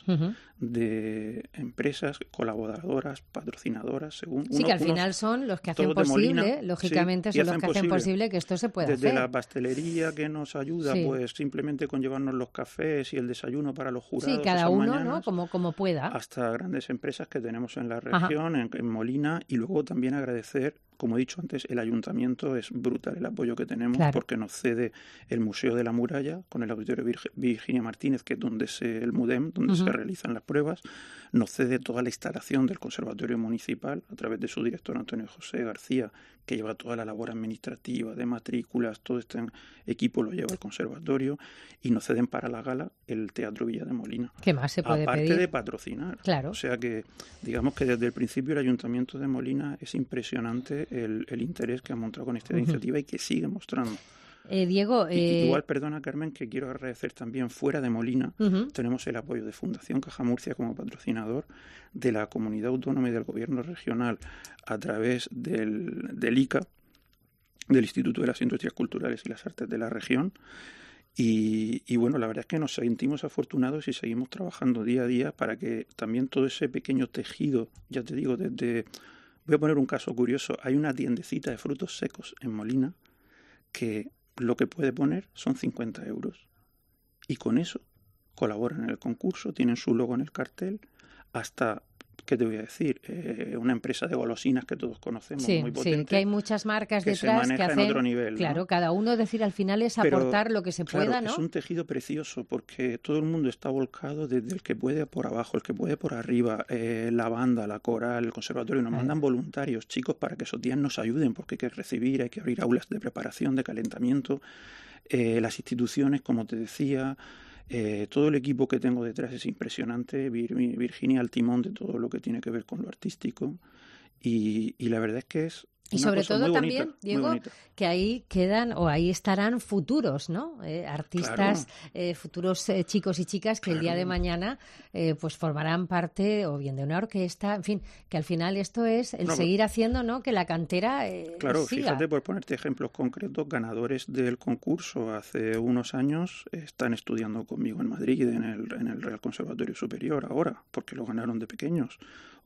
colaboradoras, patrocinadoras, según que al final son los que hacen posible, lógicamente son los que hacen posible que esto se pueda hacer. Desde la pastelería que nos ayuda, pues simplemente con llevarnos los cafés y el desayuno para los jurados. Sí, cada uno, mañanas, ¿no? Como pueda. Hasta grandes empresas que tenemos en la región, en Molina, y luego también agradecer, como he dicho antes, el ayuntamiento es brutal el apoyo que tenemos porque nos cede el Museo de la Muralla con el Auditorio Virginia Martínez, que es donde el MUDEM, donde se realizan las pruebas, nos cede toda la instalación del Conservatorio Municipal a través de su director Antonio José García, que lleva toda la labor administrativa de matrículas, todo este equipo lo lleva el conservatorio, y nos ceden para la gala el Teatro Villa de Molina. ¿Qué más se puede Aparte pedir? de patrocinar. Claro. O sea que, digamos que desde el principio el Ayuntamiento de Molina es impresionante el interés que ha mostrado con esta iniciativa y que sigue mostrando. Diego... Igual, perdona Carmen, que quiero agradecer también fuera de Molina, tenemos el apoyo de Fundación Caja Murcia como patrocinador, de la Comunidad Autónoma y del Gobierno Regional a través del ICA, del Instituto de las Industrias Culturales y las Artes de la región. Y bueno, la verdad es que nos sentimos afortunados y seguimos trabajando día a día para que también todo ese pequeño tejido, ya te digo, voy a poner un caso curioso, hay una tiendecita de frutos secos en Molina que lo que puede poner son 50 euros. Y con eso colaboran en el concurso, tienen su logo en el cartel, hasta, ¿qué te voy a decir? Una empresa de golosinas que todos conocemos, muy potente. Sí, que hay muchas marcas detrás que hacen, en otro nivel, claro, ¿no? Cada uno, decir, al final es aportar lo que se pueda, claro, ¿no? Es un tejido precioso porque todo el mundo está volcado desde el que puede por abajo, el que puede por arriba, la banda, la coral, el conservatorio. Nos mandan voluntarios, chicos, para que esos días nos ayuden, porque hay que recibir, hay que abrir aulas de preparación, de calentamiento. Las instituciones, como te decía, todo el equipo que tengo detrás es impresionante. Virginia al timón de todo lo que tiene que ver con lo artístico, y la verdad es que es y sobre todo también, Diego, que ahí quedan o ahí estarán futuros, ¿no? Artistas, claro. Futuros chicos y chicas que el día de mañana pues formarán parte o bien de una orquesta, en fin, que al final esto es el seguir haciendo, ¿no? Que la cantera claro, siga. Fíjate, por ponerte ejemplos concretos, ganadores del concurso hace unos años están estudiando conmigo en Madrid, en el Real Conservatorio Superior ahora, porque lo ganaron de pequeños.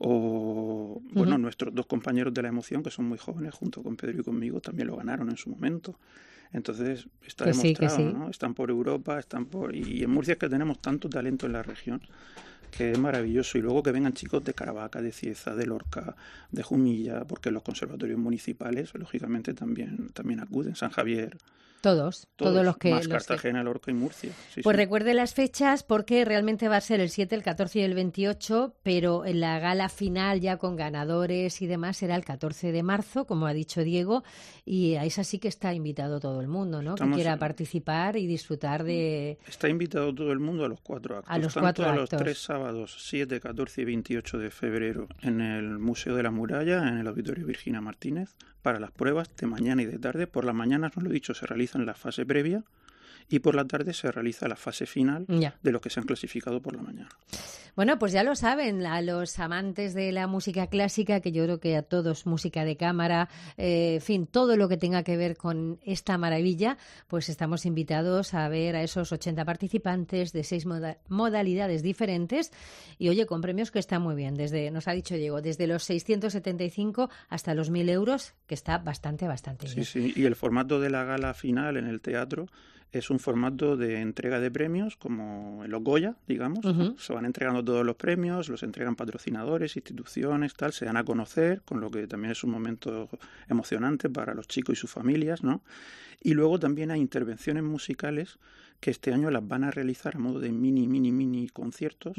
O, bueno, nuestros 2 compañeros de la emoción, que son muy jóvenes, junto con Pedro y conmigo, también lo ganaron en su momento. Entonces, está demostrado, ¿no? Están por Europa, y en Murcia es que tenemos tanto talento en la región, que es maravilloso. Y luego que vengan chicos de Caravaca, de Cieza, de Lorca, de Jumilla, porque los conservatorios municipales, lógicamente, también acuden. San Javier... Todos los que... Más Cartagena, Lorca y Murcia. Pues recuerde las fechas, porque realmente va a ser el 7, el 14 y el 28, pero en la gala final ya con ganadores y demás será el 14 de marzo, como ha dicho Diego, y a esa sí que está invitado todo el mundo, ¿no? Que quiera participar y disfrutar de... Está invitado todo el mundo a los 4 actos. A los 4 actos. A los 3 sábados, 7, 14 y 28 de febrero, en el Museo de la Muralla, en el Auditorio Virginia Martínez, para las pruebas de mañana y de tarde. Por la mañana, no lo he dicho, se realiza en la fase previa, y por la tarde se realiza la fase final de los que se han clasificado por la mañana. Bueno, pues ya lo saben, a los amantes de la música clásica, que yo creo que a todos, música de cámara, en fin, todo lo que tenga que ver con esta maravilla, pues estamos invitados a ver a esos 80 participantes de 6 modalidades diferentes, y oye, con premios que están muy bien, nos ha dicho Diego, desde los 675 hasta los 1.000 euros, que está bastante bien. Sí, y el formato de la gala final en el teatro es un formato de entrega de premios, como en los Goya, digamos. Se van entregando todos los premios, los entregan patrocinadores, instituciones, tal, se dan a conocer, con lo que también es un momento emocionante para los chicos y sus familias, ¿no? Y luego también hay intervenciones musicales que este año las van a realizar a modo de mini conciertos.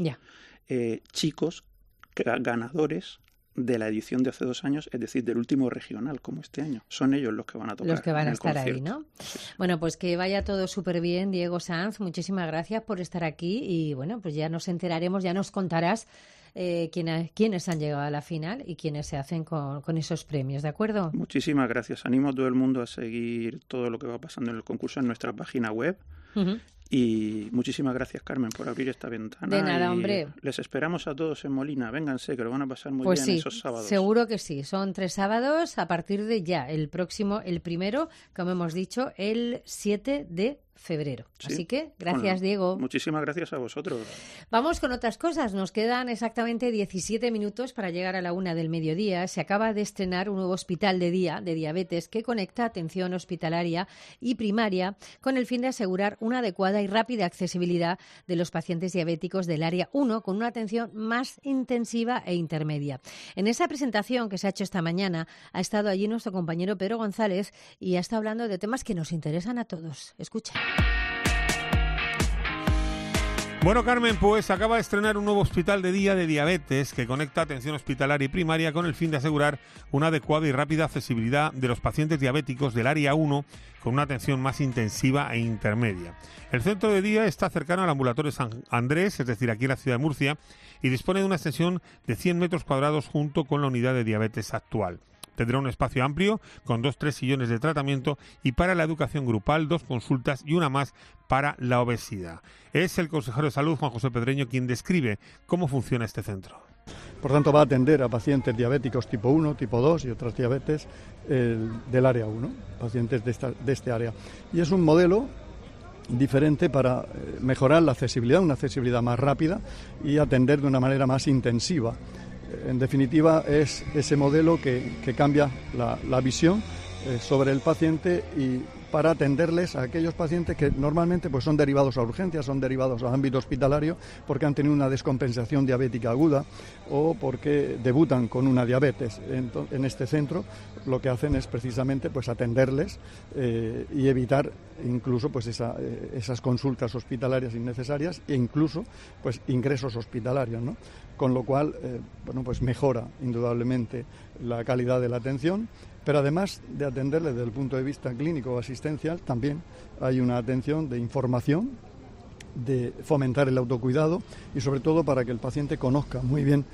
Chicos ganadores de la edición de hace 2 años, es decir, del último regional, como este año. Son ellos los que van a tocar. Los que van a estar concierto. ahí, ¿no? Bueno, pues que vaya todo súper bien, Diego Sanz. Muchísimas gracias por estar aquí y, bueno, pues ya nos enteraremos, ya nos contarás quiénes han llegado a la final y quiénes se hacen con esos premios, ¿de acuerdo? Muchísimas gracias. Animo a todo el mundo a seguir todo lo que va pasando en el concurso en nuestra página web. Y muchísimas gracias, Carmen, por abrir esta ventana. De nada, hombre. Les esperamos a todos en Molina. Vénganse, que lo van a pasar muy bien esos sábados. Seguro que sí. Son 3 sábados a partir de ya. El primero, como hemos dicho, el 7 de febrero. Sí. Así que, gracias, Diego. Muchísimas gracias a vosotros. Vamos con otras cosas. Nos quedan exactamente 17 minutos para llegar a la 1 del mediodía. Se acaba de estrenar un nuevo hospital de día de diabetes que conecta atención hospitalaria y primaria con el fin de asegurar una adecuada y rápida accesibilidad de los pacientes diabéticos del área 1 con una atención más intensiva e intermedia. En esa presentación que se ha hecho esta mañana ha estado allí nuestro compañero Pedro González y ha estado hablando de temas que nos interesan a todos. Escucha. Bueno, Carmen, pues acaba de estrenar un nuevo hospital de día de diabetes que conecta atención hospitalaria y primaria con el fin de asegurar una adecuada y rápida accesibilidad de los pacientes diabéticos del área 1 con una atención más intensiva e intermedia. El centro de día está cercano al ambulatorio San Andrés, es decir, aquí en la ciudad de Murcia, y dispone de una extensión de 100 metros cuadrados junto con la unidad de diabetes actual. Tendrá un espacio amplio con 2-3 sillones de tratamiento y para la educación grupal 2 consultas y una más para la obesidad. Es el consejero de salud, Juan José Pedreño, quien describe cómo funciona este centro. Por tanto, va a atender a pacientes diabéticos tipo 1, tipo 2 y otras diabetes del área 1, pacientes de este área. Y es un modelo diferente para mejorar la accesibilidad, una accesibilidad más rápida y atender de una manera más intensiva. En definitiva, es ese modelo que cambia la visión sobre el paciente y para atenderles a aquellos pacientes que normalmente pues son derivados a urgencias, son derivados al ámbito hospitalario porque han tenido una descompensación diabética aguda o porque debutan con una diabetes. En este centro lo que hacen es precisamente pues atenderles y evitar incluso pues esas consultas hospitalarias innecesarias e incluso pues ingresos hospitalarios, ¿no? Con lo cual pues mejora indudablemente la calidad de la atención, pero además de atenderles desde el punto de vista clínico o asistencial, también hay una atención de información, de fomentar el autocuidado y sobre todo para que el paciente conozca muy bien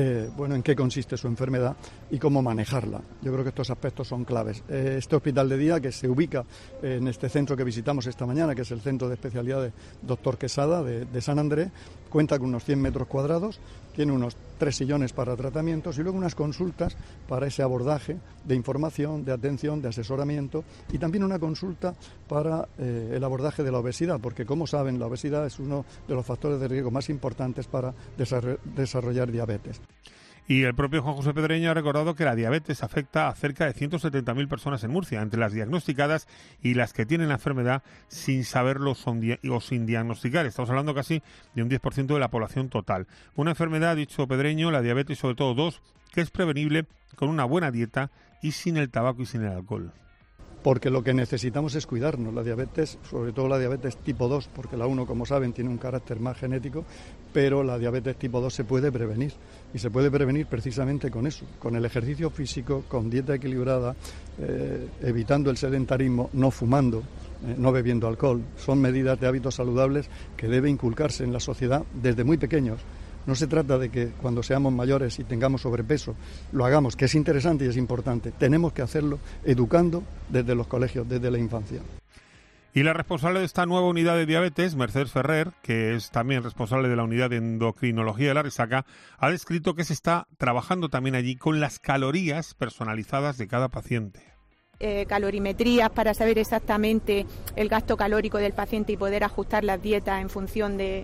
en qué consiste su enfermedad y cómo manejarla. Yo creo que estos aspectos son claves. Este hospital de día, que se ubica en este centro que visitamos esta mañana, que es el Centro de Especialidades Dr. Quesada de San Andrés, cuenta con unos 100 metros cuadrados, tiene unos 3 sillones para tratamientos y luego unas consultas para ese abordaje de información, de atención, de asesoramiento y también una consulta para el abordaje de la obesidad, porque como saben la obesidad es uno de los factores de riesgo más importantes para desarrollar diabetes. Y el propio Juan José Pedreño ha recordado que la diabetes afecta a cerca de 170.000 personas en Murcia, entre las diagnosticadas y las que tienen la enfermedad sin saberlo o sin diagnosticar. Estamos hablando casi de un 10% de la población total. Una enfermedad, ha dicho Pedreño, la diabetes sobre todo 2, que es prevenible con una buena dieta y sin el tabaco y sin el alcohol. Porque lo que necesitamos es cuidarnos. La diabetes, sobre todo la diabetes tipo 2, porque la 1, como saben, tiene un carácter más genético, pero la diabetes tipo 2 se puede prevenir. Y se puede prevenir precisamente con eso, con el ejercicio físico, con dieta equilibrada, evitando el sedentarismo, no fumando, no bebiendo alcohol. Son medidas de hábitos saludables que debe inculcarse en la sociedad desde muy pequeños. No se trata de que cuando seamos mayores y tengamos sobrepeso lo hagamos, que es interesante y es importante. Tenemos que hacerlo educando desde los colegios, desde la infancia. Y la responsable de esta nueva unidad de diabetes, Mercedes Ferrer, que es también responsable de la unidad de endocrinología de la Risaca, ha descrito que se está trabajando también allí con las calorías personalizadas de cada paciente. Calorimetrías para saber exactamente el gasto calórico del paciente y poder ajustar las dietas en función de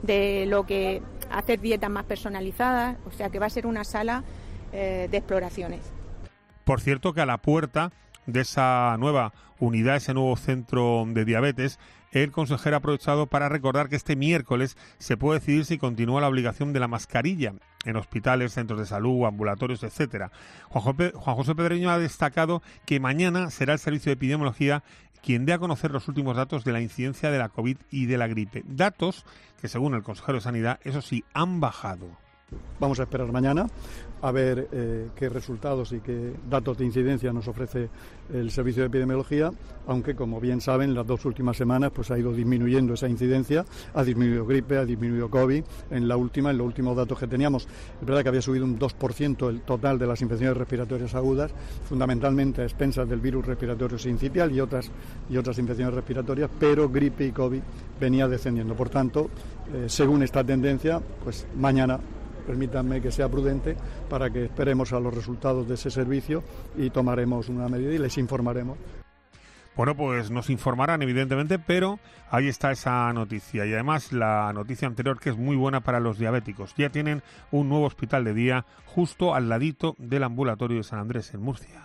lo que hacer dietas más personalizadas, o sea que va a ser una sala de exploraciones. Por cierto, que a la puerta de esa nueva unidad, ese nuevo centro de diabetes, el consejero ha aprovechado para recordar que este miércoles se puede decidir si continúa la obligación de la mascarilla en hospitales, centros de salud, ambulatorios, etcétera. Juan José Pedreño ha destacado que mañana será el Servicio de Epidemiología quien dé a conocer los últimos datos de la incidencia de la COVID y de la gripe. Datos que, según el consejero de Sanidad, eso sí, han bajado. Vamos a esperar mañana a ver qué resultados y qué datos de incidencia nos ofrece el Servicio de Epidemiología, aunque, como bien saben, las 2 últimas semanas pues ha ido disminuyendo esa incidencia, ha disminuido gripe, ha disminuido COVID. En los últimos datos que teníamos, es verdad que había subido un 2% el total de las infecciones respiratorias agudas, fundamentalmente a expensas del virus respiratorio sincitial y otras infecciones respiratorias, pero gripe y COVID venía descendiendo. Por tanto, según esta tendencia, pues mañana permítanme que sea prudente para que esperemos a los resultados de ese servicio y tomaremos una medida y les informaremos. Bueno, pues nos informarán evidentemente, pero ahí está esa noticia y además la noticia anterior, que es muy buena para los diabéticos. Ya tienen un nuevo hospital de día justo al ladito del ambulatorio de San Andrés en Murcia.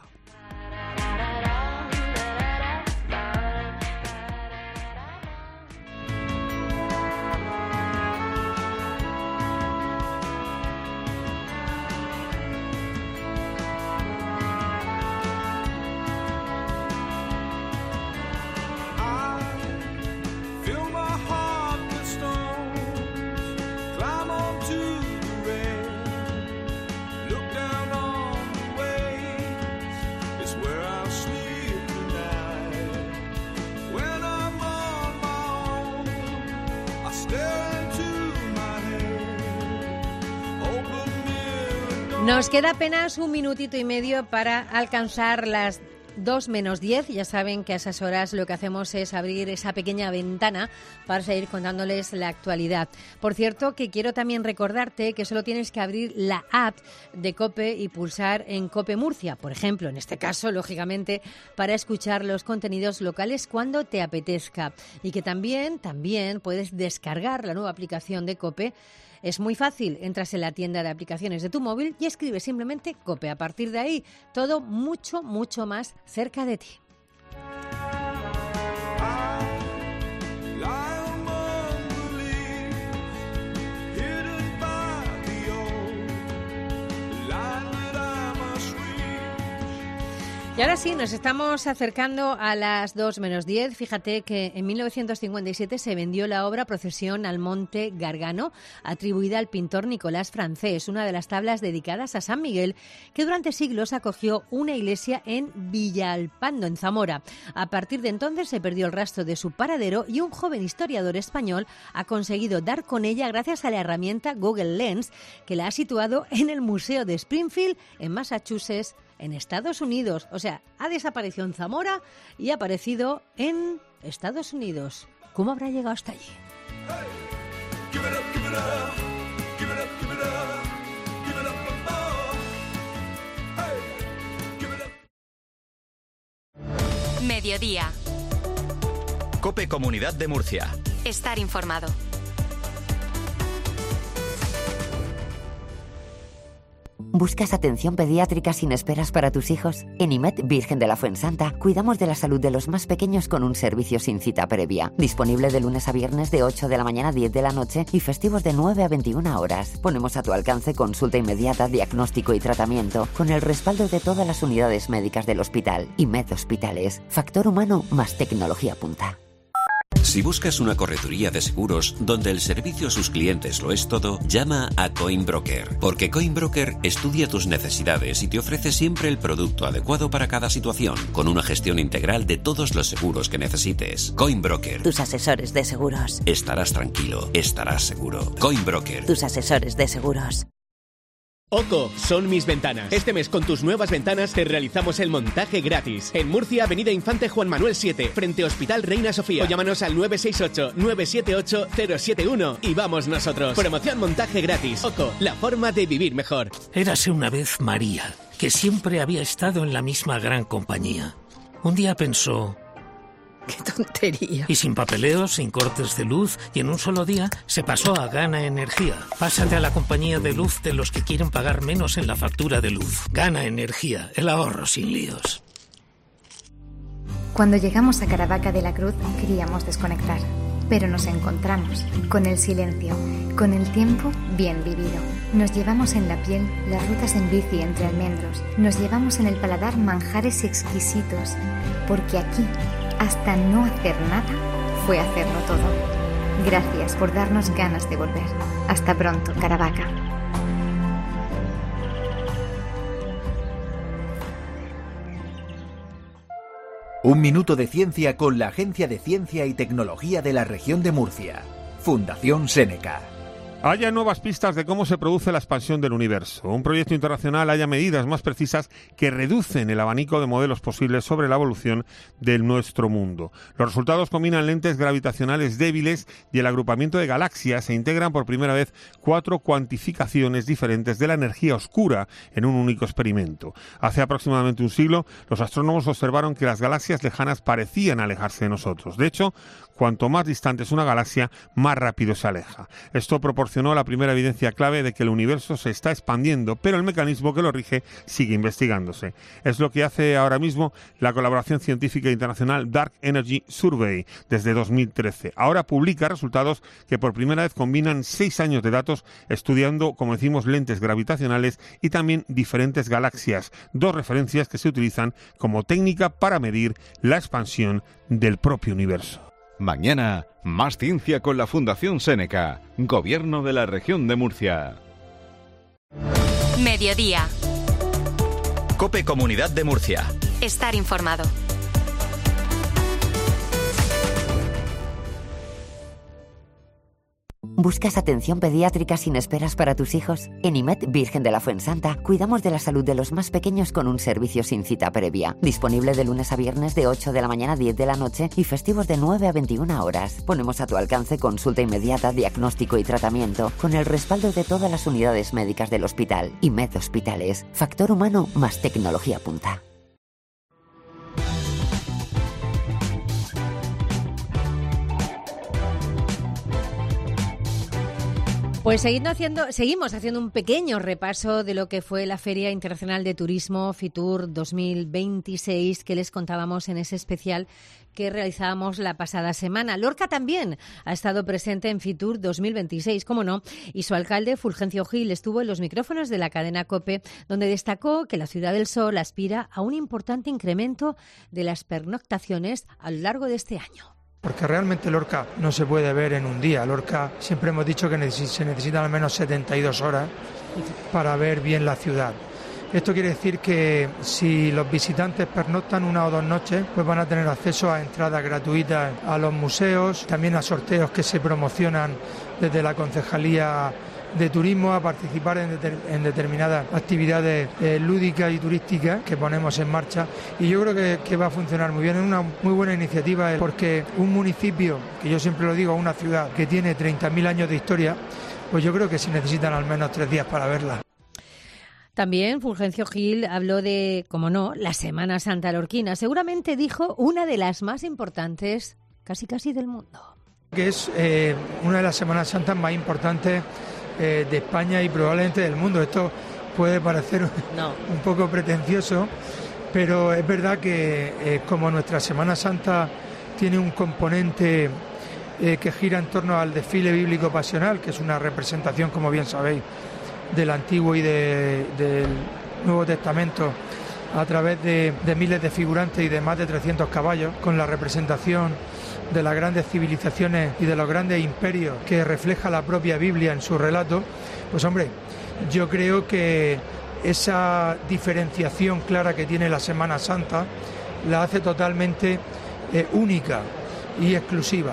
Nos queda apenas un minutito y medio para alcanzar las 2 menos 10. Ya saben que a esas horas lo que hacemos es abrir esa pequeña ventana para seguir contándoles la actualidad. Por cierto, que quiero también recordarte que solo tienes que abrir la app de COPE y pulsar en COPE Murcia, por ejemplo, en este caso, lógicamente, para escuchar los contenidos locales cuando te apetezca. Y que también puedes descargar la nueva aplicación de COPE. Es muy fácil, entras en la tienda de aplicaciones de tu móvil y escribes simplemente COPE. A partir de ahí, todo mucho más cerca de ti. Y ahora sí, nos estamos acercando a las 2 menos 10. Fíjate que en 1957 se vendió la obra Procesión al Monte Gargano, atribuida al pintor Nicolás Francés, una de las tablas dedicadas a San Miguel, que durante siglos acogió una iglesia en Villalpando, en Zamora. A partir de entonces se perdió el rastro de su paradero y un joven historiador español ha conseguido dar con ella gracias a la herramienta Google Lens, que la ha situado en el Museo de Springfield, en Massachusetts, en Estados Unidos. O sea, ha desaparecido en Zamora y ha aparecido en Estados Unidos. ¿Cómo habrá llegado hasta allí? Mediodía. COPE Comunidad de Murcia. Estar informado. ¿Buscas atención pediátrica sin esperas para tus hijos? En IMED Virgen de la Fuensanta cuidamos de la salud de los más pequeños con un servicio sin cita previa. Disponible de lunes a viernes de 8 de la mañana a 10 de la noche y festivos de 9 a 21 horas. Ponemos a tu alcance consulta inmediata, diagnóstico y tratamiento con el respaldo de todas las unidades médicas del hospital. IMED Hospitales. Factor humano más tecnología punta. Si buscas una correduría de seguros donde el servicio a sus clientes lo es todo, llama a Coinbroker, porque Coinbroker estudia tus necesidades y te ofrece siempre el producto adecuado para cada situación, con una gestión integral de todos los seguros que necesites. Coinbroker. Tus asesores de seguros. Estarás tranquilo, estarás seguro. Coinbroker. Tus asesores de seguros. OCO, son mis ventanas. Este mes con tus nuevas ventanas te realizamos el montaje gratis. En Murcia, Avenida Infante Juan Manuel 7, frente Hospital Reina Sofía. O llámanos al 968-978-071 y vamos nosotros. Promoción montaje gratis. OCO, la forma de vivir mejor. Érase una vez María, que siempre había estado en la misma gran compañía. Un día pensó... ¡Qué tontería! Y sin papeleos, sin cortes de luz, y en un solo día se pasó a Gana Energía. Pásate a la compañía de luz de los que quieren pagar menos en la factura de luz. Gana Energía, el ahorro sin líos. Cuando llegamos a Caravaca de la Cruz queríamos desconectar, pero nos encontramos con el silencio, con el tiempo bien vivido. Nos llevamos en la piel las rutas en bici entre almendros, nos llevamos en el paladar manjares exquisitos, porque aquí hasta no hacer nada fue hacerlo todo. Gracias por darnos ganas de volver. Hasta pronto, Caravaca. Un minuto de ciencia con la Agencia de Ciencia y Tecnología de la Región de Murcia. Fundación Seneca. Haya nuevas pistas de cómo se produce la expansión del universo. Un proyecto internacional haya medidas más precisas que reducen el abanico de modelos posibles sobre la evolución de nuestro mundo. Los resultados combinan lentes gravitacionales débiles y el agrupamiento de galaxias e integran por primera vez 4 cuantificaciones diferentes de la energía oscura en un único experimento. Hace aproximadamente un siglo, los astrónomos observaron que las galaxias lejanas parecían alejarse de nosotros. De hecho, cuanto más distante es una galaxia, más rápido se aleja. Esto proporcionó la primera evidencia clave de que el universo se está expandiendo, pero el mecanismo que lo rige sigue investigándose. Es lo que hace ahora mismo la colaboración científica internacional Dark Energy Survey desde 2013. Ahora publica resultados que por primera vez combinan 6 años de datos estudiando, como decimos, lentes gravitacionales y también diferentes galaxias, 2 referencias que se utilizan como técnica para medir la expansión del propio universo. Mañana, más ciencia con la Fundación Seneca, Gobierno de la Región de Murcia. Mediodía. COPE Comunidad de Murcia. Estar informado. ¿Buscas atención pediátrica sin esperas para tus hijos? En IMED Virgen de la Fuensanta cuidamos de la salud de los más pequeños con un servicio sin cita previa. Disponible de lunes a viernes de 8 de la mañana a 10 de la noche y festivos de 9 a 21 horas. Ponemos a tu alcance consulta inmediata, diagnóstico y tratamiento con el respaldo de todas las unidades médicas del hospital. IMED Hospitales. Factor humano más tecnología punta. Pues seguimos haciendo un pequeño repaso de lo que fue la Feria Internacional de Turismo Fitur 2026 que les contábamos en ese especial que realizábamos la pasada semana. Lorca también ha estado presente en Fitur 2026, cómo no, y su alcalde, Fulgencio Gil, estuvo en los micrófonos de la cadena COPE, donde destacó que la Ciudad del Sol aspira a un importante incremento de las pernoctaciones a lo largo de este año. Porque realmente Lorca no se puede ver en un día. Lorca siempre hemos dicho que se necesitan al menos 72 horas para ver bien la ciudad. Esto quiere decir que si los visitantes pernoctan 1 o 2 noches, pues van a tener acceso a entradas gratuitas a los museos, también a sorteos que se promocionan desde la Concejalía de Turismo, a participar en determinadas actividades lúdicas y turísticas que ponemos en marcha, y yo creo que va a funcionar muy bien. Es una muy buena iniciativa porque un municipio, que yo siempre lo digo, una ciudad que tiene 30.000 años de historia, pues yo creo que se necesitan al menos 3 días para verla. También Fulgencio Gil habló de, como no, la Semana Santa lorquina. Seguramente dijo una de las más importantes casi del mundo. Que es una de las Semanas Santas más importantes de España y probablemente del mundo. Esto puede parecer un poco pretencioso, pero es verdad que como nuestra Semana Santa tiene un componente que gira en torno al desfile bíblico pasional, que es una representación, como bien sabéis, del Antiguo y del Nuevo Testamento a través de miles de figurantes y de más de 300 caballos, con la representación de las grandes civilizaciones y de los grandes imperios que refleja la propia Biblia en su relato. Pues hombre, yo creo que esa diferenciación clara que tiene la Semana Santa la hace totalmente única y exclusiva.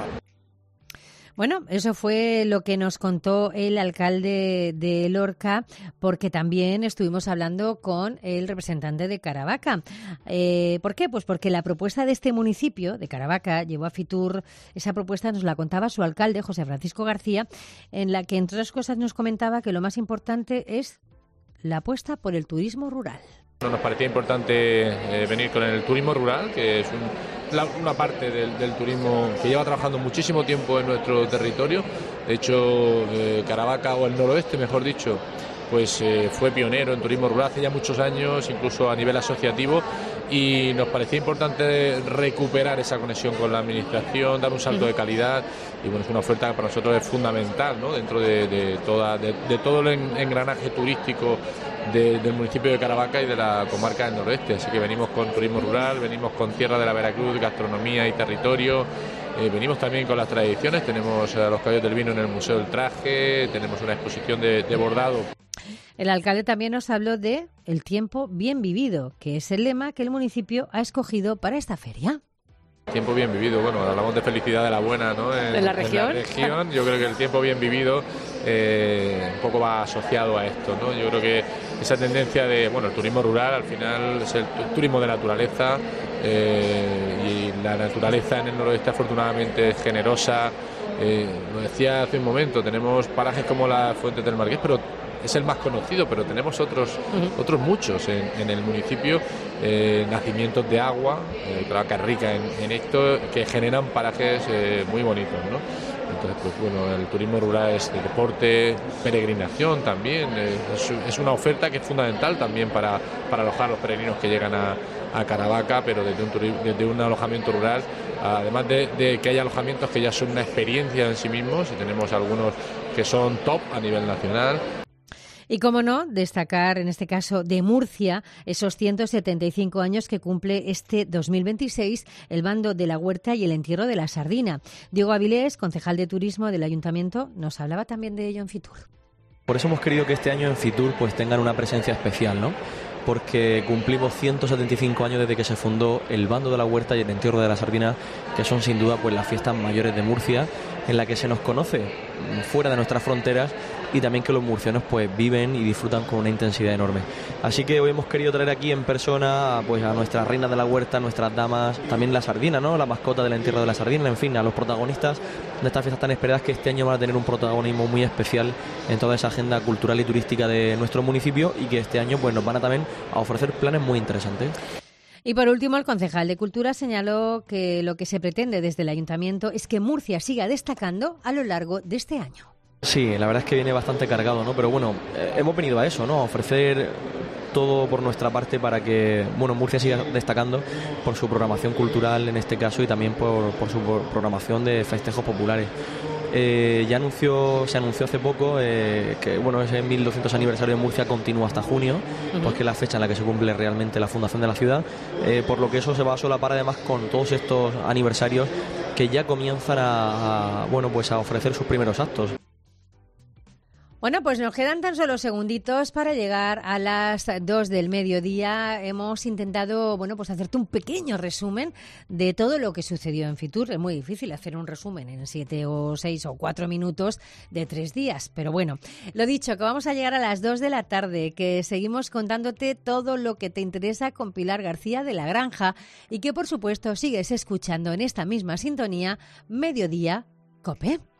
Bueno, eso fue lo que nos contó el alcalde de Lorca, porque también estuvimos hablando con el representante de Caravaca. ¿Por qué? Pues porque la propuesta de este municipio, de Caravaca, llevó a Fitur. Esa propuesta nos la contaba su alcalde, José Francisco García, en la que, entre otras cosas, nos comentaba que lo más importante es la apuesta por el turismo rural. Nos parecía importante venir con el turismo rural, que es una parte del turismo que lleva trabajando muchísimo tiempo en nuestro territorio. De hecho, Caravaca, o el noroeste, mejor dicho, pues fue pionero en turismo rural hace ya muchos años, incluso a nivel asociativo, y nos parecía importante recuperar esa conexión con la administración, dar un salto de calidad, y bueno, es una oferta que para nosotros es fundamental, ¿no?, dentro de todo el engranaje turístico del municipio de Caravaca y de la comarca del noroeste. Así que venimos con turismo rural, venimos con Tierra de la Veracruz, gastronomía y territorio, venimos también con las tradiciones, tenemos a los caballos del vino en el Museo del Traje, tenemos una exposición de bordado. El alcalde también nos habló de el tiempo bien vivido, que es el lema que el municipio ha escogido para esta feria. Tiempo bien vivido, bueno, hablamos de felicidad de la buena, ¿no? ¿En la región? En la región, yo creo que el tiempo bien vivido un poco va asociado a esto, ¿no? Yo creo que esa tendencia de, bueno, el turismo rural al final es el turismo de naturaleza, y la naturaleza en el noroeste afortunadamente es generosa. Lo decía hace un momento, tenemos parajes como las Fuentes del Marqués, pero es el más conocido, pero tenemos otros muchos en el municipio, nacimientos de agua, Caravaca rica en esto, que generan parajes muy bonitos, ¿no? Entonces, pues bueno, el turismo rural es de deporte, peregrinación también, es una oferta que es fundamental también para alojar a los peregrinos que llegan a Caravaca, pero desde un alojamiento rural, además de que hay alojamientos que ya son una experiencia en sí mismos, y tenemos algunos que son top a nivel nacional. Y cómo no, destacar en este caso de Murcia esos 175 años que cumple este 2026 el Bando de la Huerta y el Entierro de la Sardina. Diego Avilés, concejal de Turismo del Ayuntamiento, nos hablaba también de ello en Fitur. Por eso hemos querido que este año en Fitur pues tengan una presencia especial, ¿no? Porque cumplimos 175 años desde que se fundó el Bando de la Huerta y el Entierro de la Sardina, que son sin duda pues las fiestas mayores de Murcia, en la que se nos conoce fuera de nuestras fronteras, y también que los murcianos pues viven y disfrutan con una intensidad enorme. Así que hoy hemos querido traer aquí en persona pues a nuestras reinas de la huerta, nuestras damas, también la sardina, ¿no?, la mascota del Entierro de la Sardina, en fin, a los protagonistas de estas fiestas tan esperadas, que este año van a tener un protagonismo muy especial en toda esa agenda cultural y turística de nuestro municipio, y que este año pues nos van a también a ofrecer planes muy interesantes. Y por último, el concejal de Cultura señaló que lo que se pretende desde el Ayuntamiento es que Murcia siga destacando a lo largo de este año. Sí, la verdad es que viene bastante cargado, ¿no? Pero bueno, hemos venido a eso, ¿no? A ofrecer todo por nuestra parte para que, bueno, Murcia siga destacando por su programación cultural en este caso y también por su programación de festejos populares. Se anunció hace poco que, bueno, ese 1200 aniversario de Murcia continúa hasta junio, pues que es la fecha en la que se cumple realmente la fundación de la ciudad, por lo que eso se va a solapar además con todos estos aniversarios que ya comienzan a ofrecer sus primeros actos. Bueno, pues nos quedan tan solo segunditos para llegar a las 2 del mediodía. Hemos intentado, pues hacerte un pequeño resumen de todo lo que sucedió en Fitur. Es muy difícil hacer un resumen en 7 o 6 o 4 minutos de 3 días. Pero bueno, lo dicho, que vamos a llegar a las 2 de la tarde, que seguimos contándote todo lo que te interesa con Pilar García de La Granja y que, por supuesto, sigues escuchando en esta misma sintonía Mediodía COPE.